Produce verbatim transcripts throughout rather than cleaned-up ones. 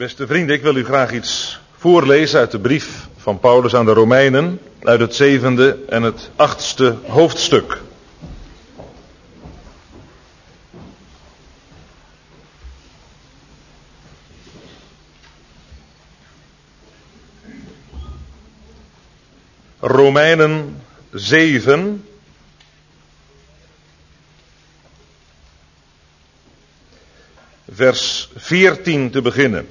Beste vrienden, ik wil u graag iets voorlezen uit de brief van Paulus aan de Romeinen, uit het zevende en het achtste hoofdstuk. Romeinen zeven, vers veertien te beginnen.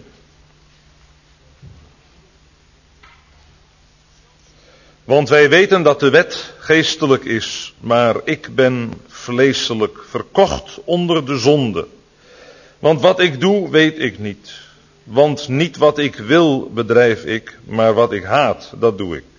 Want wij weten dat de wet geestelijk is, maar ik ben vleeselijk, verkocht onder de zonde. Want wat ik doe, weet ik niet. Want niet wat ik wil, bedrijf ik, maar wat ik haat, dat doe ik.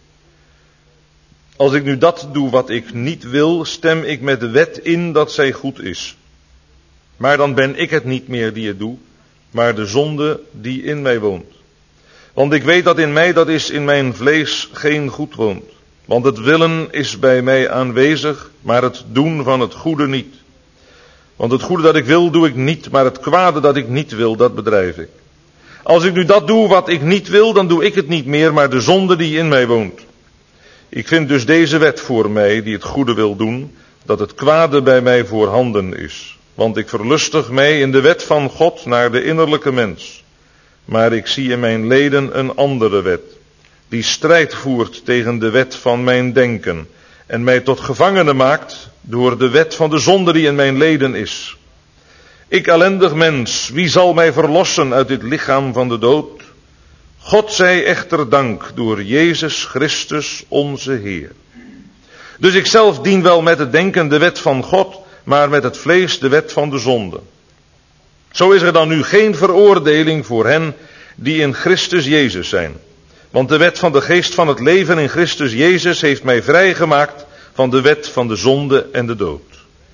Als ik nu dat doe wat ik niet wil, stem ik met de wet in dat zij goed is. Maar dan ben ik het niet meer die het doe, maar de zonde die in mij woont. Want ik weet dat in mij, dat is in mijn vlees, geen goed woont. Want het willen is bij mij aanwezig, maar het doen van het goede niet. Want het goede dat ik wil, doe ik niet, maar het kwade dat ik niet wil, dat bedrijf ik. Als ik nu dat doe wat ik niet wil, dan doe ik het niet meer, maar de zonde die in mij woont. Ik vind dus deze wet voor mij, die het goede wil doen, dat het kwade bij mij voorhanden is. Want ik verlustig mij in de wet van God naar de innerlijke mens. Maar ik zie in mijn leden een andere wet, die strijd voert tegen de wet van mijn denken en mij tot gevangene maakt door de wet van de zonde die in mijn leden is. Ik ellendig mens, wie zal mij verlossen uit dit lichaam van de dood? God zij echter dank door Jezus Christus onze Heer. Dus ik zelf dien wel met het denken de wet van God, maar met het vlees de wet van de zonde. Zo is er dan nu geen veroordeling voor hen die in Christus Jezus zijn. Want de wet van de geest van het leven in Christus Jezus heeft mij vrijgemaakt van de wet van de zonde en de dood.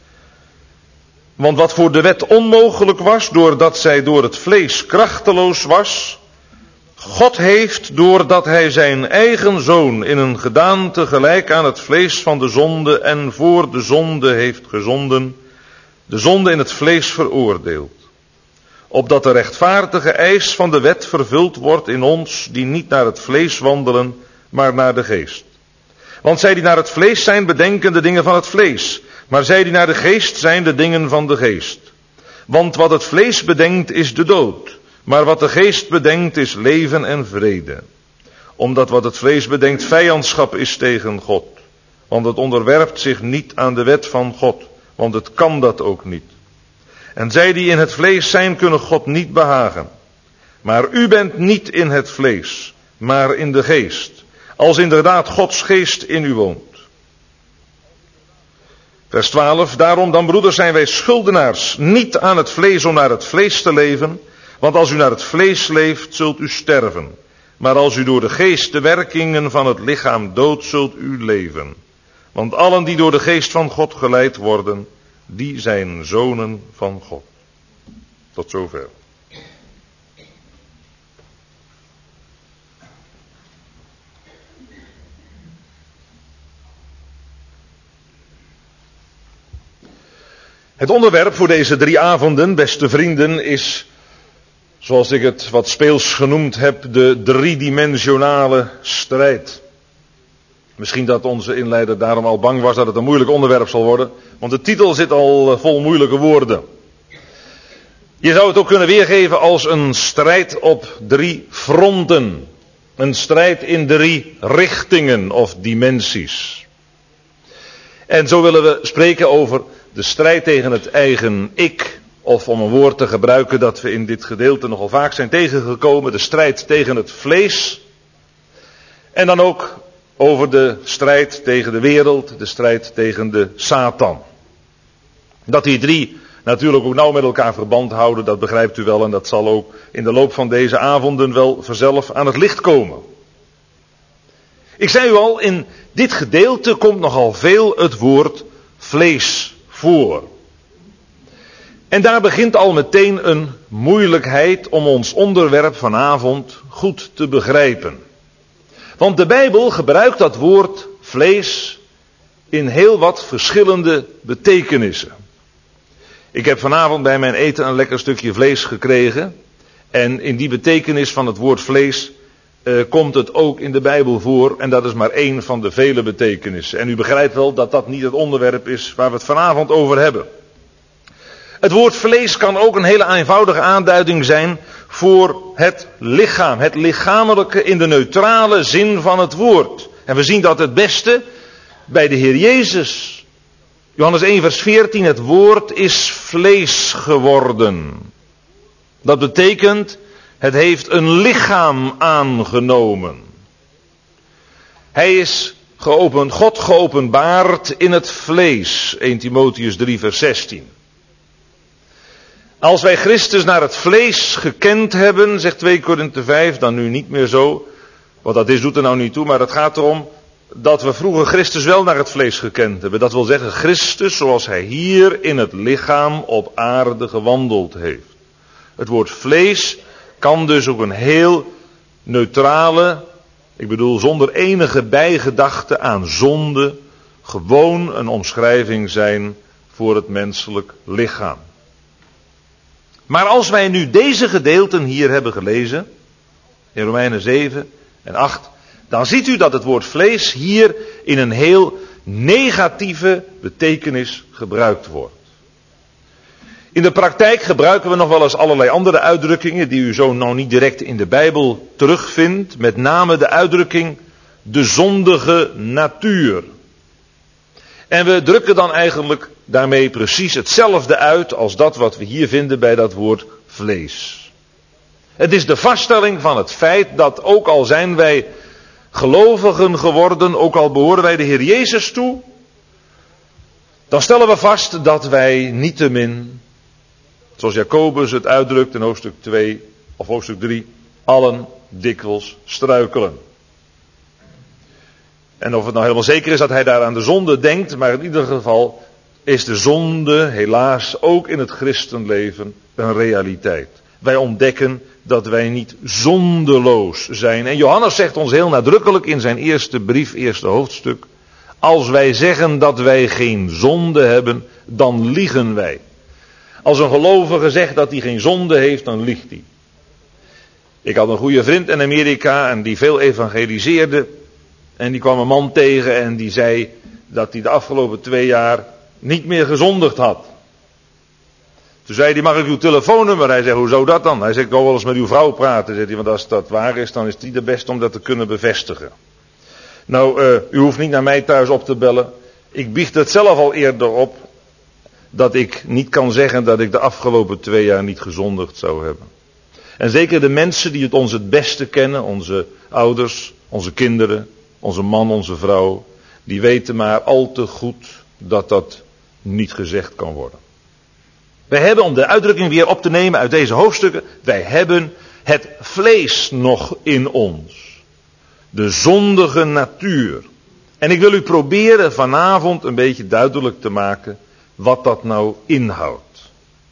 Want wat voor de wet onmogelijk was, doordat zij door het vlees krachteloos was, God heeft, doordat hij zijn eigen zoon in een gedaante gelijk aan het vlees van de zonde en voor de zonde heeft gezonden, de zonde in het vlees veroordeeld. Opdat de rechtvaardige eis van de wet vervuld wordt in ons, die niet naar het vlees wandelen, maar naar de geest. Want zij die naar het vlees zijn, bedenken de dingen van het vlees, maar zij die naar de geest zijn, de dingen van de geest. Want wat het vlees bedenkt, is de dood, maar wat de geest bedenkt, is leven en vrede. Omdat wat het vlees bedenkt vijandschap is tegen God. Want het onderwerpt zich niet aan de wet van God, want het kan dat ook niet. En zij die in het vlees zijn, kunnen God niet behagen. Maar u bent niet in het vlees, maar in de geest. Als inderdaad Gods geest in u woont. Vers twaalf, daarom dan broeders zijn wij schuldenaars, niet aan het vlees om naar het vlees te leven. Want als u naar het vlees leeft, zult u sterven. Maar als u door de geest de werkingen van het lichaam doodt, zult u leven. Want allen die door de geest van God geleid worden, die zijn zonen van God. Tot zover. Het onderwerp voor deze drie avonden, beste vrienden, is, zoals ik het wat speels genoemd heb, de driedimensionale strijd. Misschien dat onze inleider daarom al bang was dat het een moeilijk onderwerp zal worden, want de titel zit al vol moeilijke woorden. Je zou het ook kunnen weergeven als een strijd op drie fronten. Een strijd in drie richtingen of dimensies. En zo willen we spreken over de strijd tegen het eigen ik, of om een woord te gebruiken dat we in dit gedeelte nogal vaak zijn tegengekomen, de strijd tegen het vlees. En dan ook over de strijd tegen de wereld, de strijd tegen de Satan. Dat die drie natuurlijk ook nauw met elkaar verband houden, dat begrijpt u wel, en dat zal ook in de loop van deze avonden wel vanzelf aan het licht komen. Ik zei u al, in dit gedeelte komt nogal veel het woord vlees voor. En daar begint al meteen een moeilijkheid om ons onderwerp vanavond goed te begrijpen. Want de Bijbel gebruikt dat woord vlees in heel wat verschillende betekenissen. Ik heb vanavond bij mijn eten een lekker stukje vlees gekregen. En in die betekenis van het woord vlees uh, komt het ook in de Bijbel voor. En dat is maar één van de vele betekenissen. En u begrijpt wel dat dat niet het onderwerp is waar we het vanavond over hebben. Het woord vlees kan ook een hele eenvoudige aanduiding zijn voor het lichaam. Het lichamelijke in de neutrale zin van het woord. En we zien dat het beste bij de Heer Jezus. Johannes één vers veertien, het woord is vlees geworden. Dat betekent, het heeft een lichaam aangenomen. Hij is geopend, God geopenbaard in het vlees. eerste Timotheüs drie vers zestien. Als wij Christus naar het vlees gekend hebben, zegt twee Korinthe vijf, dan nu niet meer zo. Wat dat is doet er nou niet toe, maar het gaat erom dat we vroeger Christus wel naar het vlees gekend hebben. Dat wil zeggen Christus zoals hij hier in het lichaam op aarde gewandeld heeft. Het woord vlees kan dus ook een heel neutrale, ik bedoel zonder enige bijgedachte aan zonde, gewoon een omschrijving zijn voor het menselijk lichaam. Maar als wij nu deze gedeelten hier hebben gelezen, in Romeinen zeven en acht, dan ziet u dat het woord vlees hier in een heel negatieve betekenis gebruikt wordt. In de praktijk gebruiken we nog wel eens allerlei andere uitdrukkingen die u zo nou niet direct in de Bijbel terugvindt. Met name de uitdrukking de zondige natuur. En we drukken dan eigenlijk daarmee precies hetzelfde uit als dat wat we hier vinden bij dat woord vlees. Het is de vaststelling van het feit dat ook al zijn wij gelovigen geworden, ook al behoren wij de Heer Jezus toe, dan stellen we vast dat wij niettemin, zoals Jacobus het uitdrukt in hoofdstuk twee of hoofdstuk drie, allen dikwijls struikelen. En of het nou helemaal zeker is dat hij daar aan de zonde denkt, maar in ieder geval is de zonde helaas ook in het christenleven een realiteit. Wij ontdekken dat wij niet zondeloos zijn. En Johannes zegt ons heel nadrukkelijk in zijn eerste brief, eerste hoofdstuk, als wij zeggen dat wij geen zonde hebben, dan liegen wij. Als een gelovige zegt dat hij geen zonde heeft, dan liegt hij. Ik had een goede vriend in Amerika en die veel evangeliseerde. En die kwam een man tegen en die zei dat hij de afgelopen twee jaar niet meer gezondigd had. Toen zei hij, mag ik uw telefoonnummer? Hij zei, hoe zou dat dan? Hij zei, ik wil wel eens met uw vrouw praten. Zei hij, want als dat waar is, dan is die de beste om dat te kunnen bevestigen. Nou, uh, u hoeft niet naar mij thuis op te bellen. Ik biecht het zelf al eerder op, dat ik niet kan zeggen dat ik de afgelopen twee jaar niet gezondigd zou hebben. En zeker de mensen die het ons het beste kennen, onze ouders, onze kinderen, onze man, onze vrouw, die weten maar al te goed dat dat niet gezegd kan worden. Wij hebben, om de uitdrukking weer op te nemen uit deze hoofdstukken, wij hebben het vlees nog in ons. De zondige natuur. En ik wil u proberen vanavond een beetje duidelijk te maken wat dat nou inhoudt.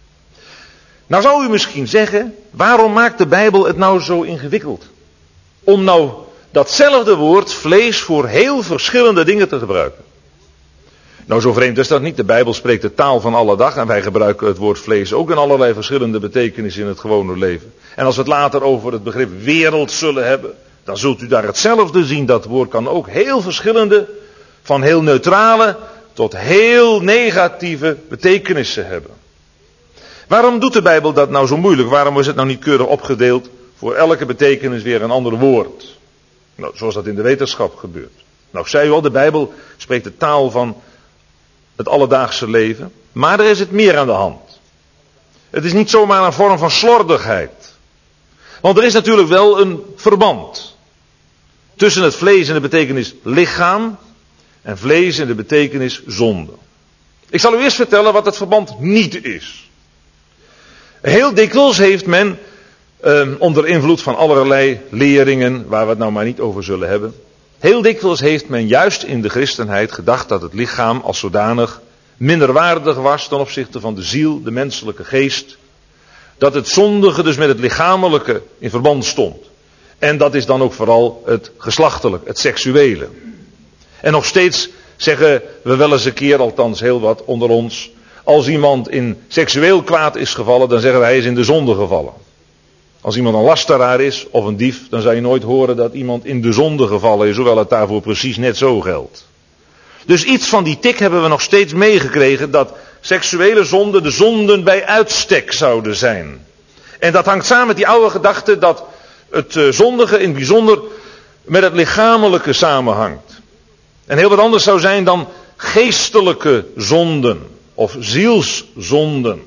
Nou zou u misschien zeggen, waarom maakt de Bijbel het nou zo ingewikkeld? Om nou datzelfde woord vlees voor heel verschillende dingen te gebruiken. Nou, zo vreemd is dat niet. De Bijbel spreekt de taal van alle dag en wij gebruiken het woord vlees ook in allerlei verschillende betekenissen in het gewone leven. En als we het later over het begrip wereld zullen hebben, dan zult u daar hetzelfde zien. Dat woord kan ook heel verschillende, van heel neutrale tot heel negatieve betekenissen hebben. Waarom doet de Bijbel dat nou zo moeilijk? Waarom is het nou niet keurig opgedeeld voor elke betekenis weer een ander woord? Nou, zoals dat in de wetenschap gebeurt. Nou, ik zei u al, de Bijbel spreekt de taal van het alledaagse leven. Maar er is het meer aan de hand. Het is niet zomaar een vorm van slordigheid. Want er is natuurlijk wel een verband tussen het vlees en de betekenis lichaam en vlees en de betekenis zonde. Ik zal u eerst vertellen wat het verband niet is. Heel dikwijls heeft men eh, onder invloed van allerlei leringen, waar we het nou maar niet over zullen hebben. Heel dikwijls heeft men juist in de christenheid gedacht dat het lichaam als zodanig minderwaardig was ten opzichte van de ziel, de menselijke geest. Dat het zondige dus met het lichamelijke in verband stond. En dat is dan ook vooral het geslachtelijk, het seksuele. En nog steeds zeggen we wel eens een keer, althans heel wat onder ons, als iemand in seksueel kwaad is gevallen, dan zeggen we hij is in de zonde gevallen. Als iemand een lasteraar is of een dief, dan zou je nooit horen dat iemand in de zonde gevallen is, hoewel het daarvoor precies net zo geldt. Dus iets van die tik hebben we nog steeds meegekregen, dat seksuele zonden de zonden bij uitstek zouden zijn. En dat hangt samen met die oude gedachte dat het zondige in het bijzonder met het lichamelijke samenhangt. En heel wat anders zou zijn dan geestelijke zonden of zielszonden.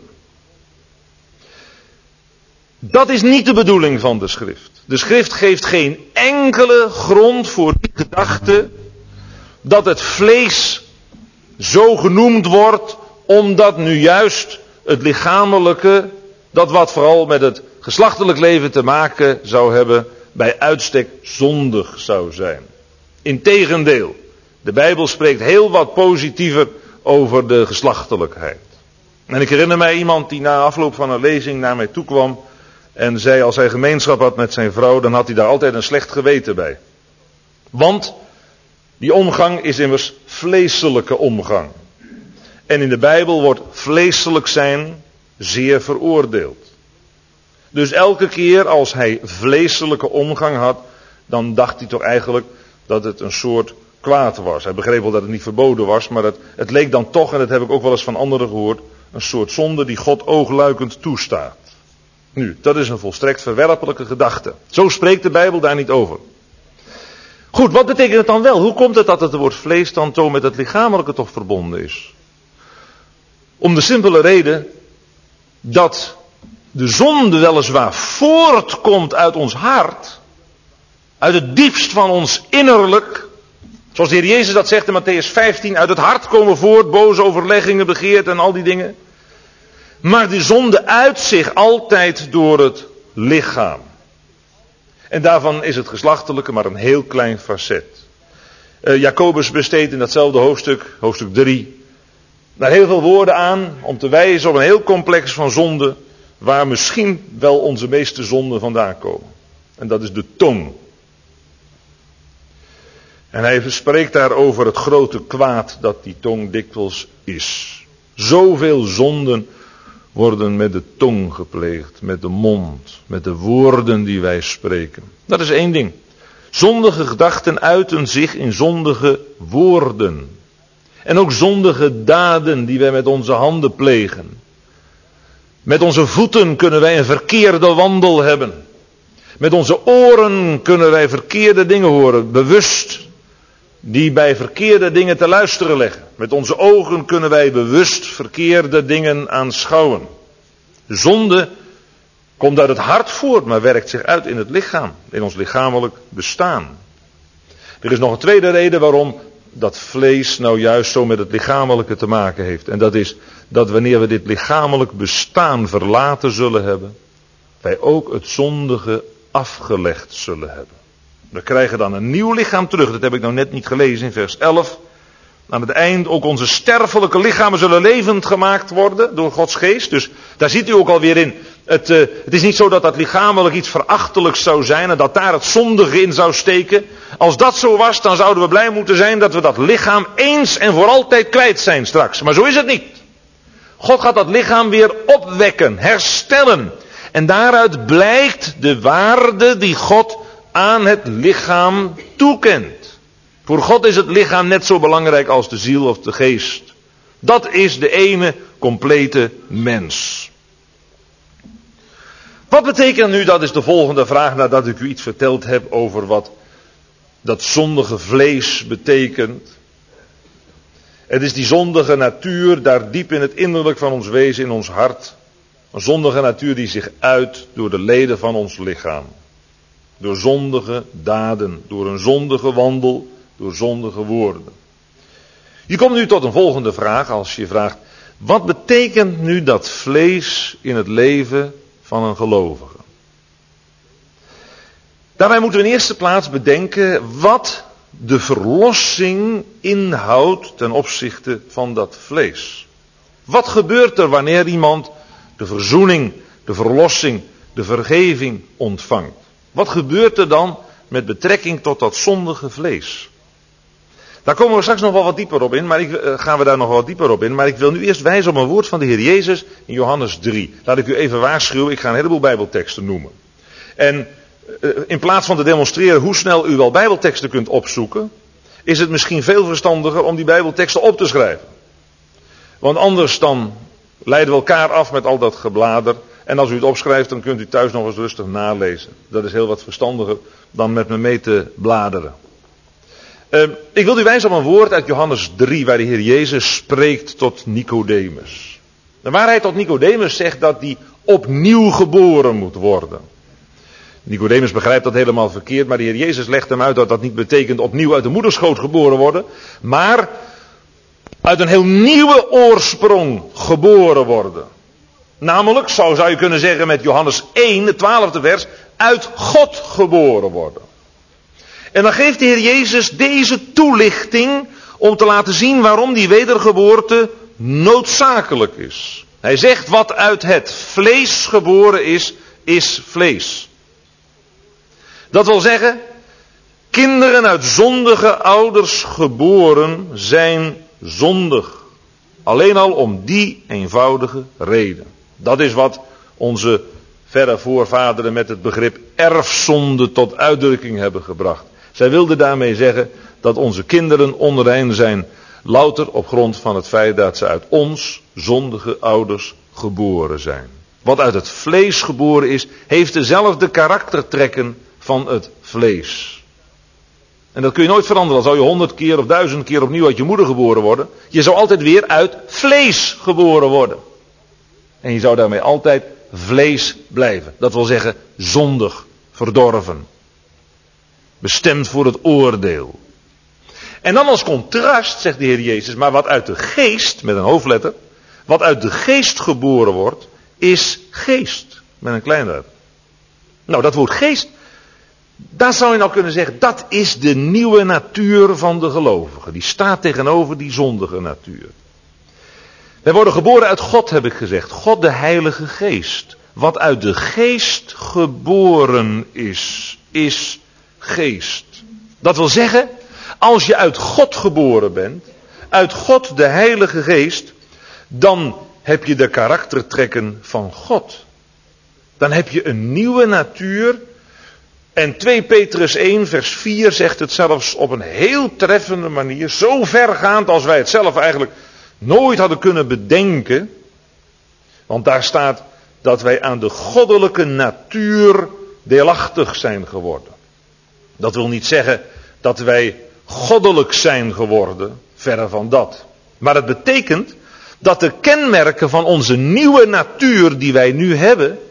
Dat is niet de bedoeling van de schrift. De schrift geeft geen enkele grond voor die gedachte dat het vlees zo genoemd wordt omdat nu juist het lichamelijke, dat wat vooral met het geslachtelijk leven te maken zou hebben, bij uitstek zondig zou zijn. Integendeel, de Bijbel spreekt heel wat positiever over de geslachtelijkheid. En ik herinner mij iemand die na afloop van een lezing naar mij toe kwam en zei, als hij gemeenschap had met zijn vrouw, dan had hij daar altijd een slecht geweten bij. Want die omgang is immers vleeselijke omgang. En in de Bijbel wordt vleeselijk zijn zeer veroordeeld. Dus elke keer als hij vleeselijke omgang had, dan dacht hij toch eigenlijk dat het een soort kwaad was. Hij begreep wel dat het niet verboden was, maar het, het leek dan toch, en dat heb ik ook wel eens van anderen gehoord, een soort zonde die God oogluikend toestaat. Nu, dat is een volstrekt verwerpelijke gedachte. Zo spreekt de Bijbel daar niet over. Goed, wat betekent het dan wel? Hoe komt het dat het woord vlees dan zo met het lichamelijke toch verbonden is? Om de simpele reden dat de zonde weliswaar voortkomt uit ons hart, uit het diepst van ons innerlijk, zoals de Heer Jezus dat zegt in Matthäus vijftien, uit het hart komen voort boze overleggingen, begeert en al die dingen. Maar die zonde uit zich altijd door het lichaam. En daarvan is het geslachtelijke maar een heel klein facet. Uh, Jacobus besteedt in datzelfde hoofdstuk, hoofdstuk drie, daar heel veel woorden aan om te wijzen op een heel complex van zonden, waar misschien wel onze meeste zonden vandaan komen. En dat is de tong. En hij spreekt daar over het grote kwaad dat die tong dikwijls is. Zoveel zonden worden met de tong gepleegd, met de mond, met de woorden die wij spreken. Dat is één ding. Zondige gedachten uiten zich in zondige woorden. En ook zondige daden die wij met onze handen plegen. Met onze voeten kunnen wij een verkeerde wandel hebben. Met onze oren kunnen wij verkeerde dingen horen, bewust, die bij verkeerde dingen te luisteren leggen. Met onze ogen kunnen wij bewust verkeerde dingen aanschouwen. De zonde komt uit het hart voort, maar werkt zich uit in het lichaam, in ons lichamelijk bestaan. Er is nog een tweede reden waarom dat vlees nou juist zo met het lichamelijke te maken heeft. En dat is dat wanneer we dit lichamelijk bestaan verlaten zullen hebben, wij ook het zondige afgelegd zullen hebben. We krijgen dan een nieuw lichaam terug. Dat heb ik nou net niet gelezen in vers elf. Aan het eind ook onze sterfelijke lichamen zullen levend gemaakt worden door Gods geest. Dus daar ziet u ook alweer in. Het, uh, het is niet zo dat dat lichamelijk iets verachtelijks zou zijn en dat daar het zondige in zou steken. Als dat zo was, dan zouden we blij moeten zijn dat we dat lichaam eens en voor altijd kwijt zijn straks. Maar zo is het niet. God gaat dat lichaam weer opwekken, herstellen. En daaruit blijkt de waarde die God aan het lichaam toekent. Voor God is het lichaam net zo belangrijk als de ziel of de geest. Dat is de ene complete mens. Wat betekent nu, dat is de volgende vraag nadat ik u iets verteld heb over wat dat zondige vlees betekent. Het is die zondige natuur daar diep in het innerlijk van ons wezen, in ons hart. Een zondige natuur die zich uit door de leden van ons lichaam. Door zondige daden, door een zondige wandel, door zondige woorden. Je komt nu tot een volgende vraag als je vraagt, wat betekent nu dat vlees in het leven van een gelovige? Daarbij moeten we in eerste plaats bedenken wat de verlossing inhoudt ten opzichte van dat vlees. Wat gebeurt er wanneer iemand de verzoening, de verlossing, de vergeving ontvangt? Wat gebeurt er dan met betrekking tot dat zondige vlees? Daar komen we straks nog wel wat dieper op in, maar ik, uh, gaan we daar nog wat dieper op in. Maar ik wil nu eerst wijzen op een woord van de Heer Jezus in Johannes drie. Laat ik u even waarschuwen, ik ga een heleboel Bijbelteksten noemen. En in plaats van te demonstreren hoe snel u wel bijbelteksten kunt opzoeken, is het misschien veel verstandiger om die bijbelteksten op te schrijven. Want anders dan leiden we elkaar af met al dat geblader. En als u het opschrijft, dan kunt u thuis nog eens rustig nalezen. Dat is heel wat verstandiger dan met me mee te bladeren. Uh, ik wil u wijzen op een woord uit Johannes drie, waar de Heer Jezus spreekt tot Nicodemus. En waar hij tot Nicodemus zegt dat hij opnieuw geboren moet worden. Nicodemus begrijpt dat helemaal verkeerd, maar de Heer Jezus legt hem uit dat dat niet betekent opnieuw uit de moederschoot geboren worden, maar uit een heel nieuwe oorsprong geboren worden. Namelijk, zo zou je kunnen zeggen met Johannes één, het twaalfde vers, uit God geboren worden. En dan geeft de Heer Jezus deze toelichting om te laten zien waarom die wedergeboorte noodzakelijk is. Hij zegt, wat uit het vlees geboren is, is vlees. Dat wil zeggen, kinderen uit zondige ouders geboren zijn zondig. Alleen al om die eenvoudige reden. Dat is wat onze verre voorvaderen met het begrip erfzonde tot uitdrukking hebben gebracht. Zij wilden daarmee zeggen dat onze kinderen onrein zijn, louter op grond van het feit dat ze uit ons zondige ouders geboren zijn. Wat uit het vlees geboren is, heeft dezelfde karaktertrekken van het vlees. En dat kun je nooit veranderen. Al zou je honderd keer of duizend keer opnieuw uit je moeder geboren worden. Je zou altijd weer uit vlees geboren worden. En je zou daarmee altijd vlees blijven. Dat wil zeggen zondig, verdorven. Bestemd voor het oordeel. En dan als contrast zegt de Heer Jezus, maar wat uit de geest, met een hoofdletter, wat uit de geest geboren wordt, is geest, met een klein letter. Nou, dat woord geest, daar zou je nou kunnen zeggen, dat is de nieuwe natuur van de gelovigen. Die staat tegenover die zondige natuur. Wij worden geboren uit God, heb ik gezegd. God de Heilige Geest. Wat uit de geest geboren is, is geest. Dat wil zeggen, als je uit God geboren bent, uit God de Heilige Geest, dan heb je de karaktertrekken van God. Dan heb je een nieuwe natuur. En twee Petrus één vers vier zegt het zelfs op een heel treffende manier, zo vergaand als wij het zelf eigenlijk nooit hadden kunnen bedenken. Want daar staat dat wij aan de goddelijke natuur deelachtig zijn geworden. Dat wil niet zeggen dat wij goddelijk zijn geworden, verre van dat. Maar het betekent dat de kenmerken van onze nieuwe natuur die wij nu hebben,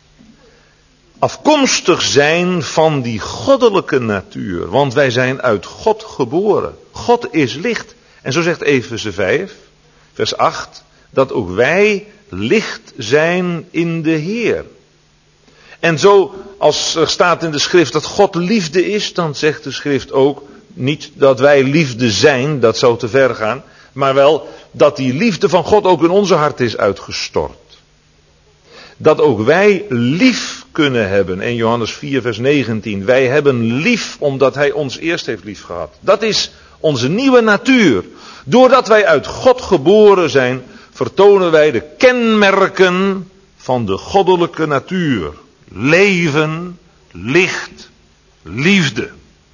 afkomstig zijn van die goddelijke natuur. Want wij zijn uit God geboren. God is licht. En zo zegt Efeze vijf, vers acht, dat ook wij licht zijn in de Heer. En zo, als er staat in de schrift dat God liefde is, dan zegt de schrift ook niet dat wij liefde zijn, dat zou te ver gaan, maar wel dat die liefde van God ook in onze hart is uitgestort. Dat ook wij lief kunnen hebben. In Johannes vier vers negentien. Wij hebben lief omdat hij ons eerst heeft lief gehad. Dat is onze nieuwe natuur. Doordat wij uit God geboren zijn, vertonen wij de kenmerken van de goddelijke natuur. Leven, licht, liefde.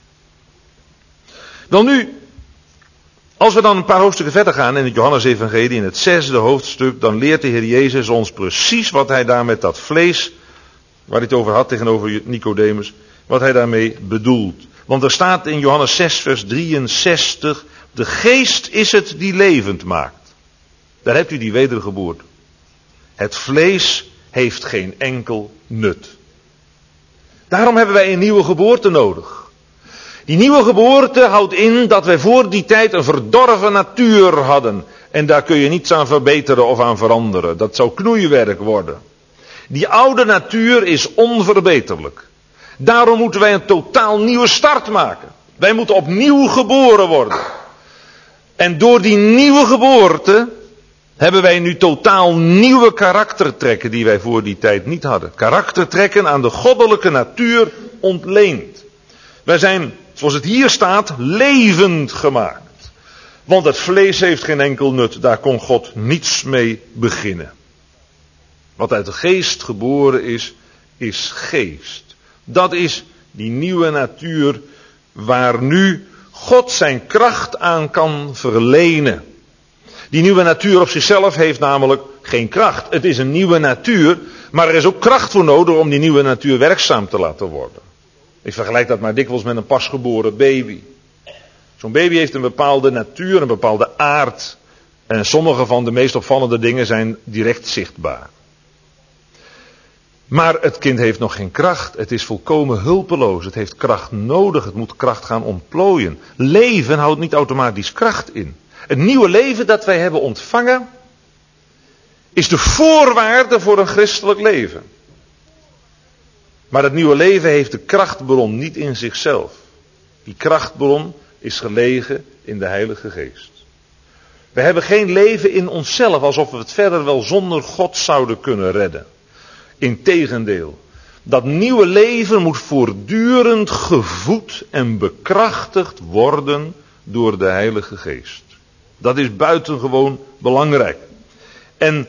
Dan nu, als we dan een paar hoofdstukken verder gaan in het Johannes-evangelie, in het zesde hoofdstuk, dan leert de Heer Jezus ons precies wat hij daar met dat vlees, waar hij het over had tegenover Nicodemus, wat hij daarmee bedoelt. Want er staat in Johannes zes vers drieënzestig, de geest is het die levend maakt. Daar hebt u die wedergeboorte. Het vlees heeft geen enkel nut. Daarom hebben wij een nieuwe geboorte nodig. Die nieuwe geboorte houdt in dat wij voor die tijd een verdorven natuur hadden. En daar kun je niets aan verbeteren of aan veranderen. Dat zou knoeiwerk worden. Die oude natuur is onverbeterlijk. Daarom moeten wij een totaal nieuwe start maken. Wij moeten opnieuw geboren worden. En door die nieuwe geboorte hebben wij nu totaal nieuwe karaktertrekken die wij voor die tijd niet hadden. Karaktertrekken aan de goddelijke natuur ontleend. Wij zijn, zoals het hier staat, levend gemaakt. Want het vlees heeft geen enkel nut. Daar kon God niets mee beginnen. Wat uit de geest geboren is, is geest. Dat is die nieuwe natuur waar nu God zijn kracht aan kan verlenen. Die nieuwe natuur op zichzelf heeft namelijk geen kracht. Het is een nieuwe natuur, maar er is ook kracht voor nodig om die nieuwe natuur werkzaam te laten worden. Ik vergelijk dat maar dikwijls met een pasgeboren baby. Zo'n baby heeft een bepaalde natuur, een bepaalde aard. En sommige van de meest opvallende dingen zijn direct zichtbaar. Maar het kind heeft nog geen kracht. Het is volkomen hulpeloos. Het heeft kracht nodig. Het moet kracht gaan ontplooien. Leven houdt niet automatisch kracht in. Het nieuwe leven dat wij hebben ontvangen is de voorwaarde voor een christelijk leven. Maar het nieuwe leven heeft de krachtbron niet in zichzelf. Die krachtbron is gelegen in de Heilige Geest. We hebben geen leven in onszelf, alsof we het verder wel zonder God zouden kunnen redden. Integendeel, dat nieuwe leven moet voortdurend gevoed en bekrachtigd worden door de Heilige Geest. Dat is buitengewoon belangrijk. En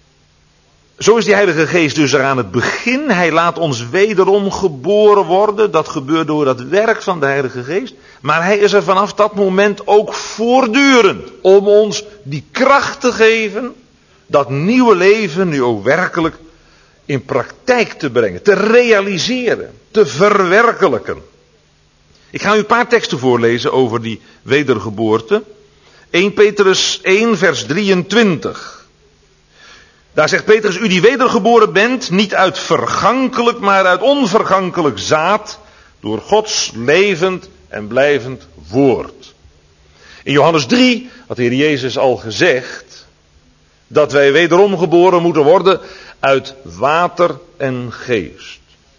zo is die Heilige Geest dus er aan het begin. Hij laat ons wederom geboren worden. Dat gebeurt door dat werk van de Heilige Geest. Maar hij is er vanaf dat moment ook voortdurend om ons die kracht te geven. Dat nieuwe leven nu ook werkelijk in praktijk te brengen. Te realiseren. Te verwerkelijken. Ik ga u een paar teksten voorlezen over die wedergeboorte. Eerste Petrus één vers drieëntwintig. Daar zegt Petrus, u die wedergeboren bent, niet uit vergankelijk, maar uit onvergankelijk zaad, door Gods levend en blijvend woord. In Johannes drie had de Heer Jezus al gezegd, dat wij wederom geboren moeten worden uit water en geest.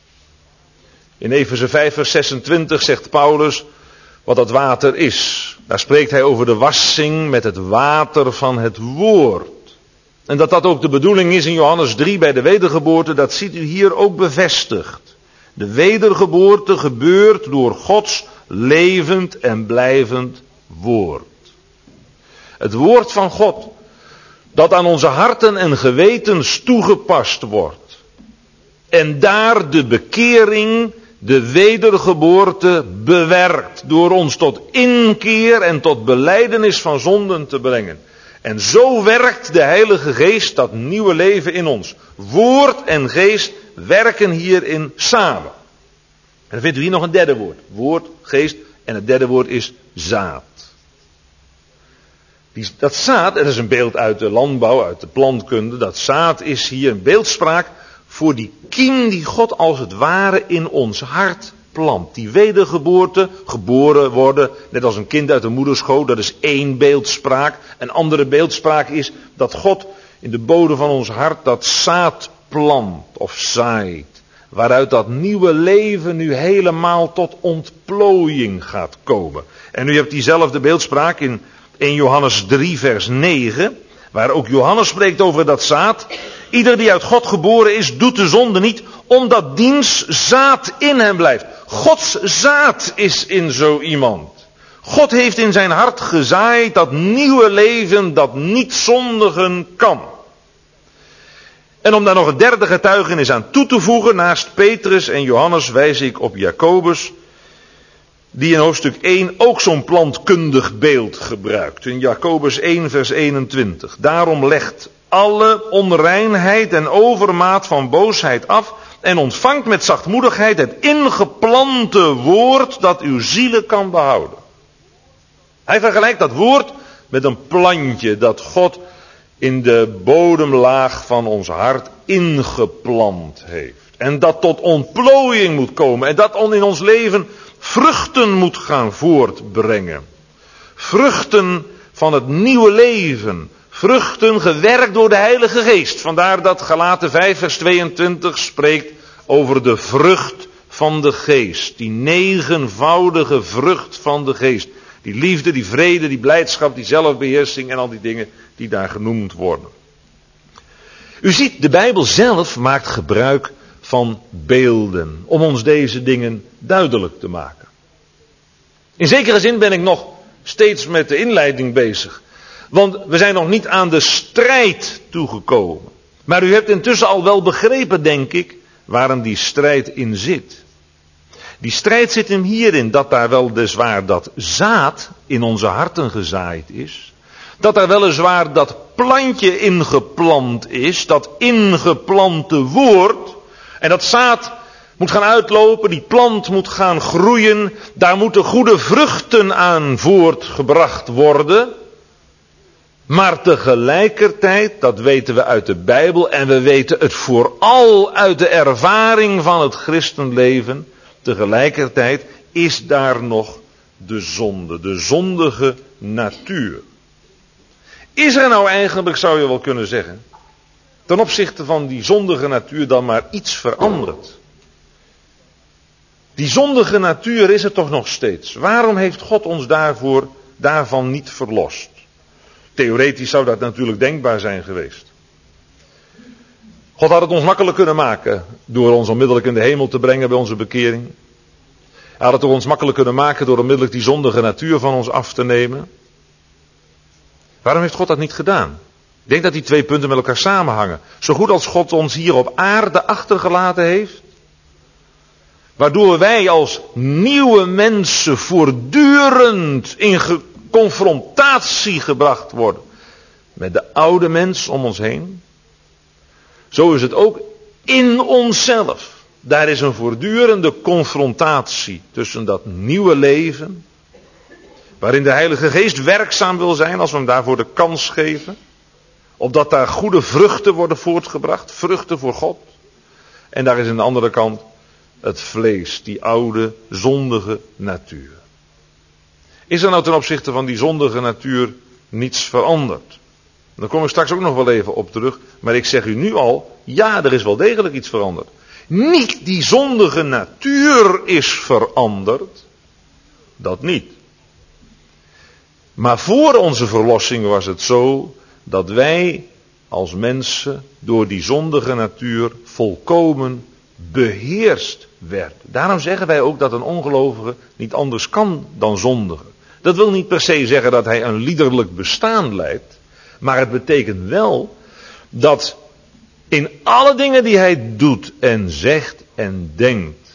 In Efeze vijf vers zesentwintig zegt Paulus wat dat water is. Daar spreekt hij over de wassing met het water van het woord. En dat dat ook de bedoeling is in Johannes drie bij de wedergeboorte, dat ziet u hier ook bevestigd. De wedergeboorte gebeurt door Gods levend en blijvend woord. Het woord van God, dat aan onze harten en gewetens toegepast wordt. En daar de bekering, de wedergeboorte bewerkt door ons tot inkeer en tot belijdenis van zonden te brengen. En zo werkt de Heilige Geest dat nieuwe leven in ons. Woord en geest werken hierin samen. En dan vindt u hier nog een derde woord. Woord, geest en het derde woord is zaad. Die, dat zaad, en dat is een beeld uit de landbouw, uit de plantkunde. Dat zaad is hier een beeldspraak voor die kiem die God als het ware in ons hart plant. Die wedergeboorte, geboren worden, net als een kind uit de moederschoot, dat is één beeldspraak. Een andere beeldspraak is dat God in de bodem van ons hart dat zaad plant of zaait. Waaruit dat nieuwe leven nu helemaal tot ontplooiing gaat komen. En u hebt diezelfde beeldspraak in eerste Johannes drie vers negen. Waar ook Johannes spreekt over dat zaad. Ieder die uit God geboren is, doet de zonde niet, omdat diens zaad in hem blijft. Gods zaad is in zo iemand. God heeft in zijn hart gezaaid dat nieuwe leven dat niet zondigen kan. En om daar nog een derde getuigenis aan toe te voegen, naast Petrus en Johannes wijs ik op Jacobus, die in hoofdstuk één ook zo'n plantkundig beeld gebruikt. In Jacobus één vers eenentwintig. Daarom legt alle onreinheid en overmaat van boosheid af en ontvangt met zachtmoedigheid het ingeplante woord dat uw zielen kan behouden. Hij vergelijkt dat woord met een plantje dat God in de bodemlaag van ons hart ingeplant heeft. En dat tot ontplooiing moet komen en dat in ons leven vruchten moet gaan voortbrengen. Vruchten van het nieuwe leven. Vruchten gewerkt door de Heilige Geest. Vandaar dat Galaten vijf vers tweeëntwintig spreekt over de vrucht van de Geest. Die negenvoudige vrucht van de Geest. Die liefde, die vrede, die blijdschap, die zelfbeheersing en al die dingen die daar genoemd worden. U ziet, de Bijbel zelf maakt gebruik van beelden om ons deze dingen duidelijk te maken. In zekere zin ben ik nog steeds met de inleiding bezig. Want we zijn nog niet aan de strijd toegekomen. Maar u hebt intussen al wel begrepen, denk ik, waarom die strijd in zit. Die strijd zit hem hierin, dat daar wel weliswaar dat zaad in onze harten gezaaid is. Dat daar weliswaar dat plantje ingeplant is, dat ingeplante woord. En dat zaad moet gaan uitlopen, die plant moet gaan groeien. Daar moeten goede vruchten aan voortgebracht worden. Maar tegelijkertijd, dat weten we uit de Bijbel en we weten het vooral uit de ervaring van het christenleven. Tegelijkertijd is daar nog de zonde, de zondige natuur. Is er nou eigenlijk, zou je wel kunnen zeggen, ten opzichte van die zondige natuur dan maar iets veranderd? Die zondige natuur is er toch nog steeds. Waarom heeft God ons daarvoor, daarvan niet verlost? Theoretisch zou dat natuurlijk denkbaar zijn geweest. God had het ons makkelijk kunnen maken door ons onmiddellijk in de hemel te brengen bij onze bekering. Hij had het ons makkelijk kunnen maken door onmiddellijk die zondige natuur van ons af te nemen. Waarom heeft God dat niet gedaan? Ik denk dat die twee punten met elkaar samenhangen. Zo goed als God ons hier op aarde achtergelaten heeft, waardoor wij als nieuwe mensen voortdurend in confrontatie gebracht worden met de oude mens om ons heen. Zo is het ook in onszelf. Daar is een voortdurende confrontatie tussen dat nieuwe leven, waarin de Heilige Geest werkzaam wil zijn als we hem daarvoor de kans geven, opdat daar goede vruchten worden voortgebracht, vruchten voor God. En daar is aan de andere kant het vlees, die oude zondige natuur. Is er nou ten opzichte van die zondige natuur niets veranderd? Daar kom ik straks ook nog wel even op terug. Maar ik zeg u nu al, ja, er is wel degelijk iets veranderd. Niet die zondige natuur is veranderd. Dat niet. Maar voor onze verlossing was het zo dat wij als mensen door die zondige natuur volkomen beheerst werden. Daarom zeggen wij ook dat een ongelovige niet anders kan dan zondigen. Dat wil niet per se zeggen dat hij een liederlijk bestaan leidt. Maar het betekent wel dat in alle dingen die hij doet en zegt en denkt,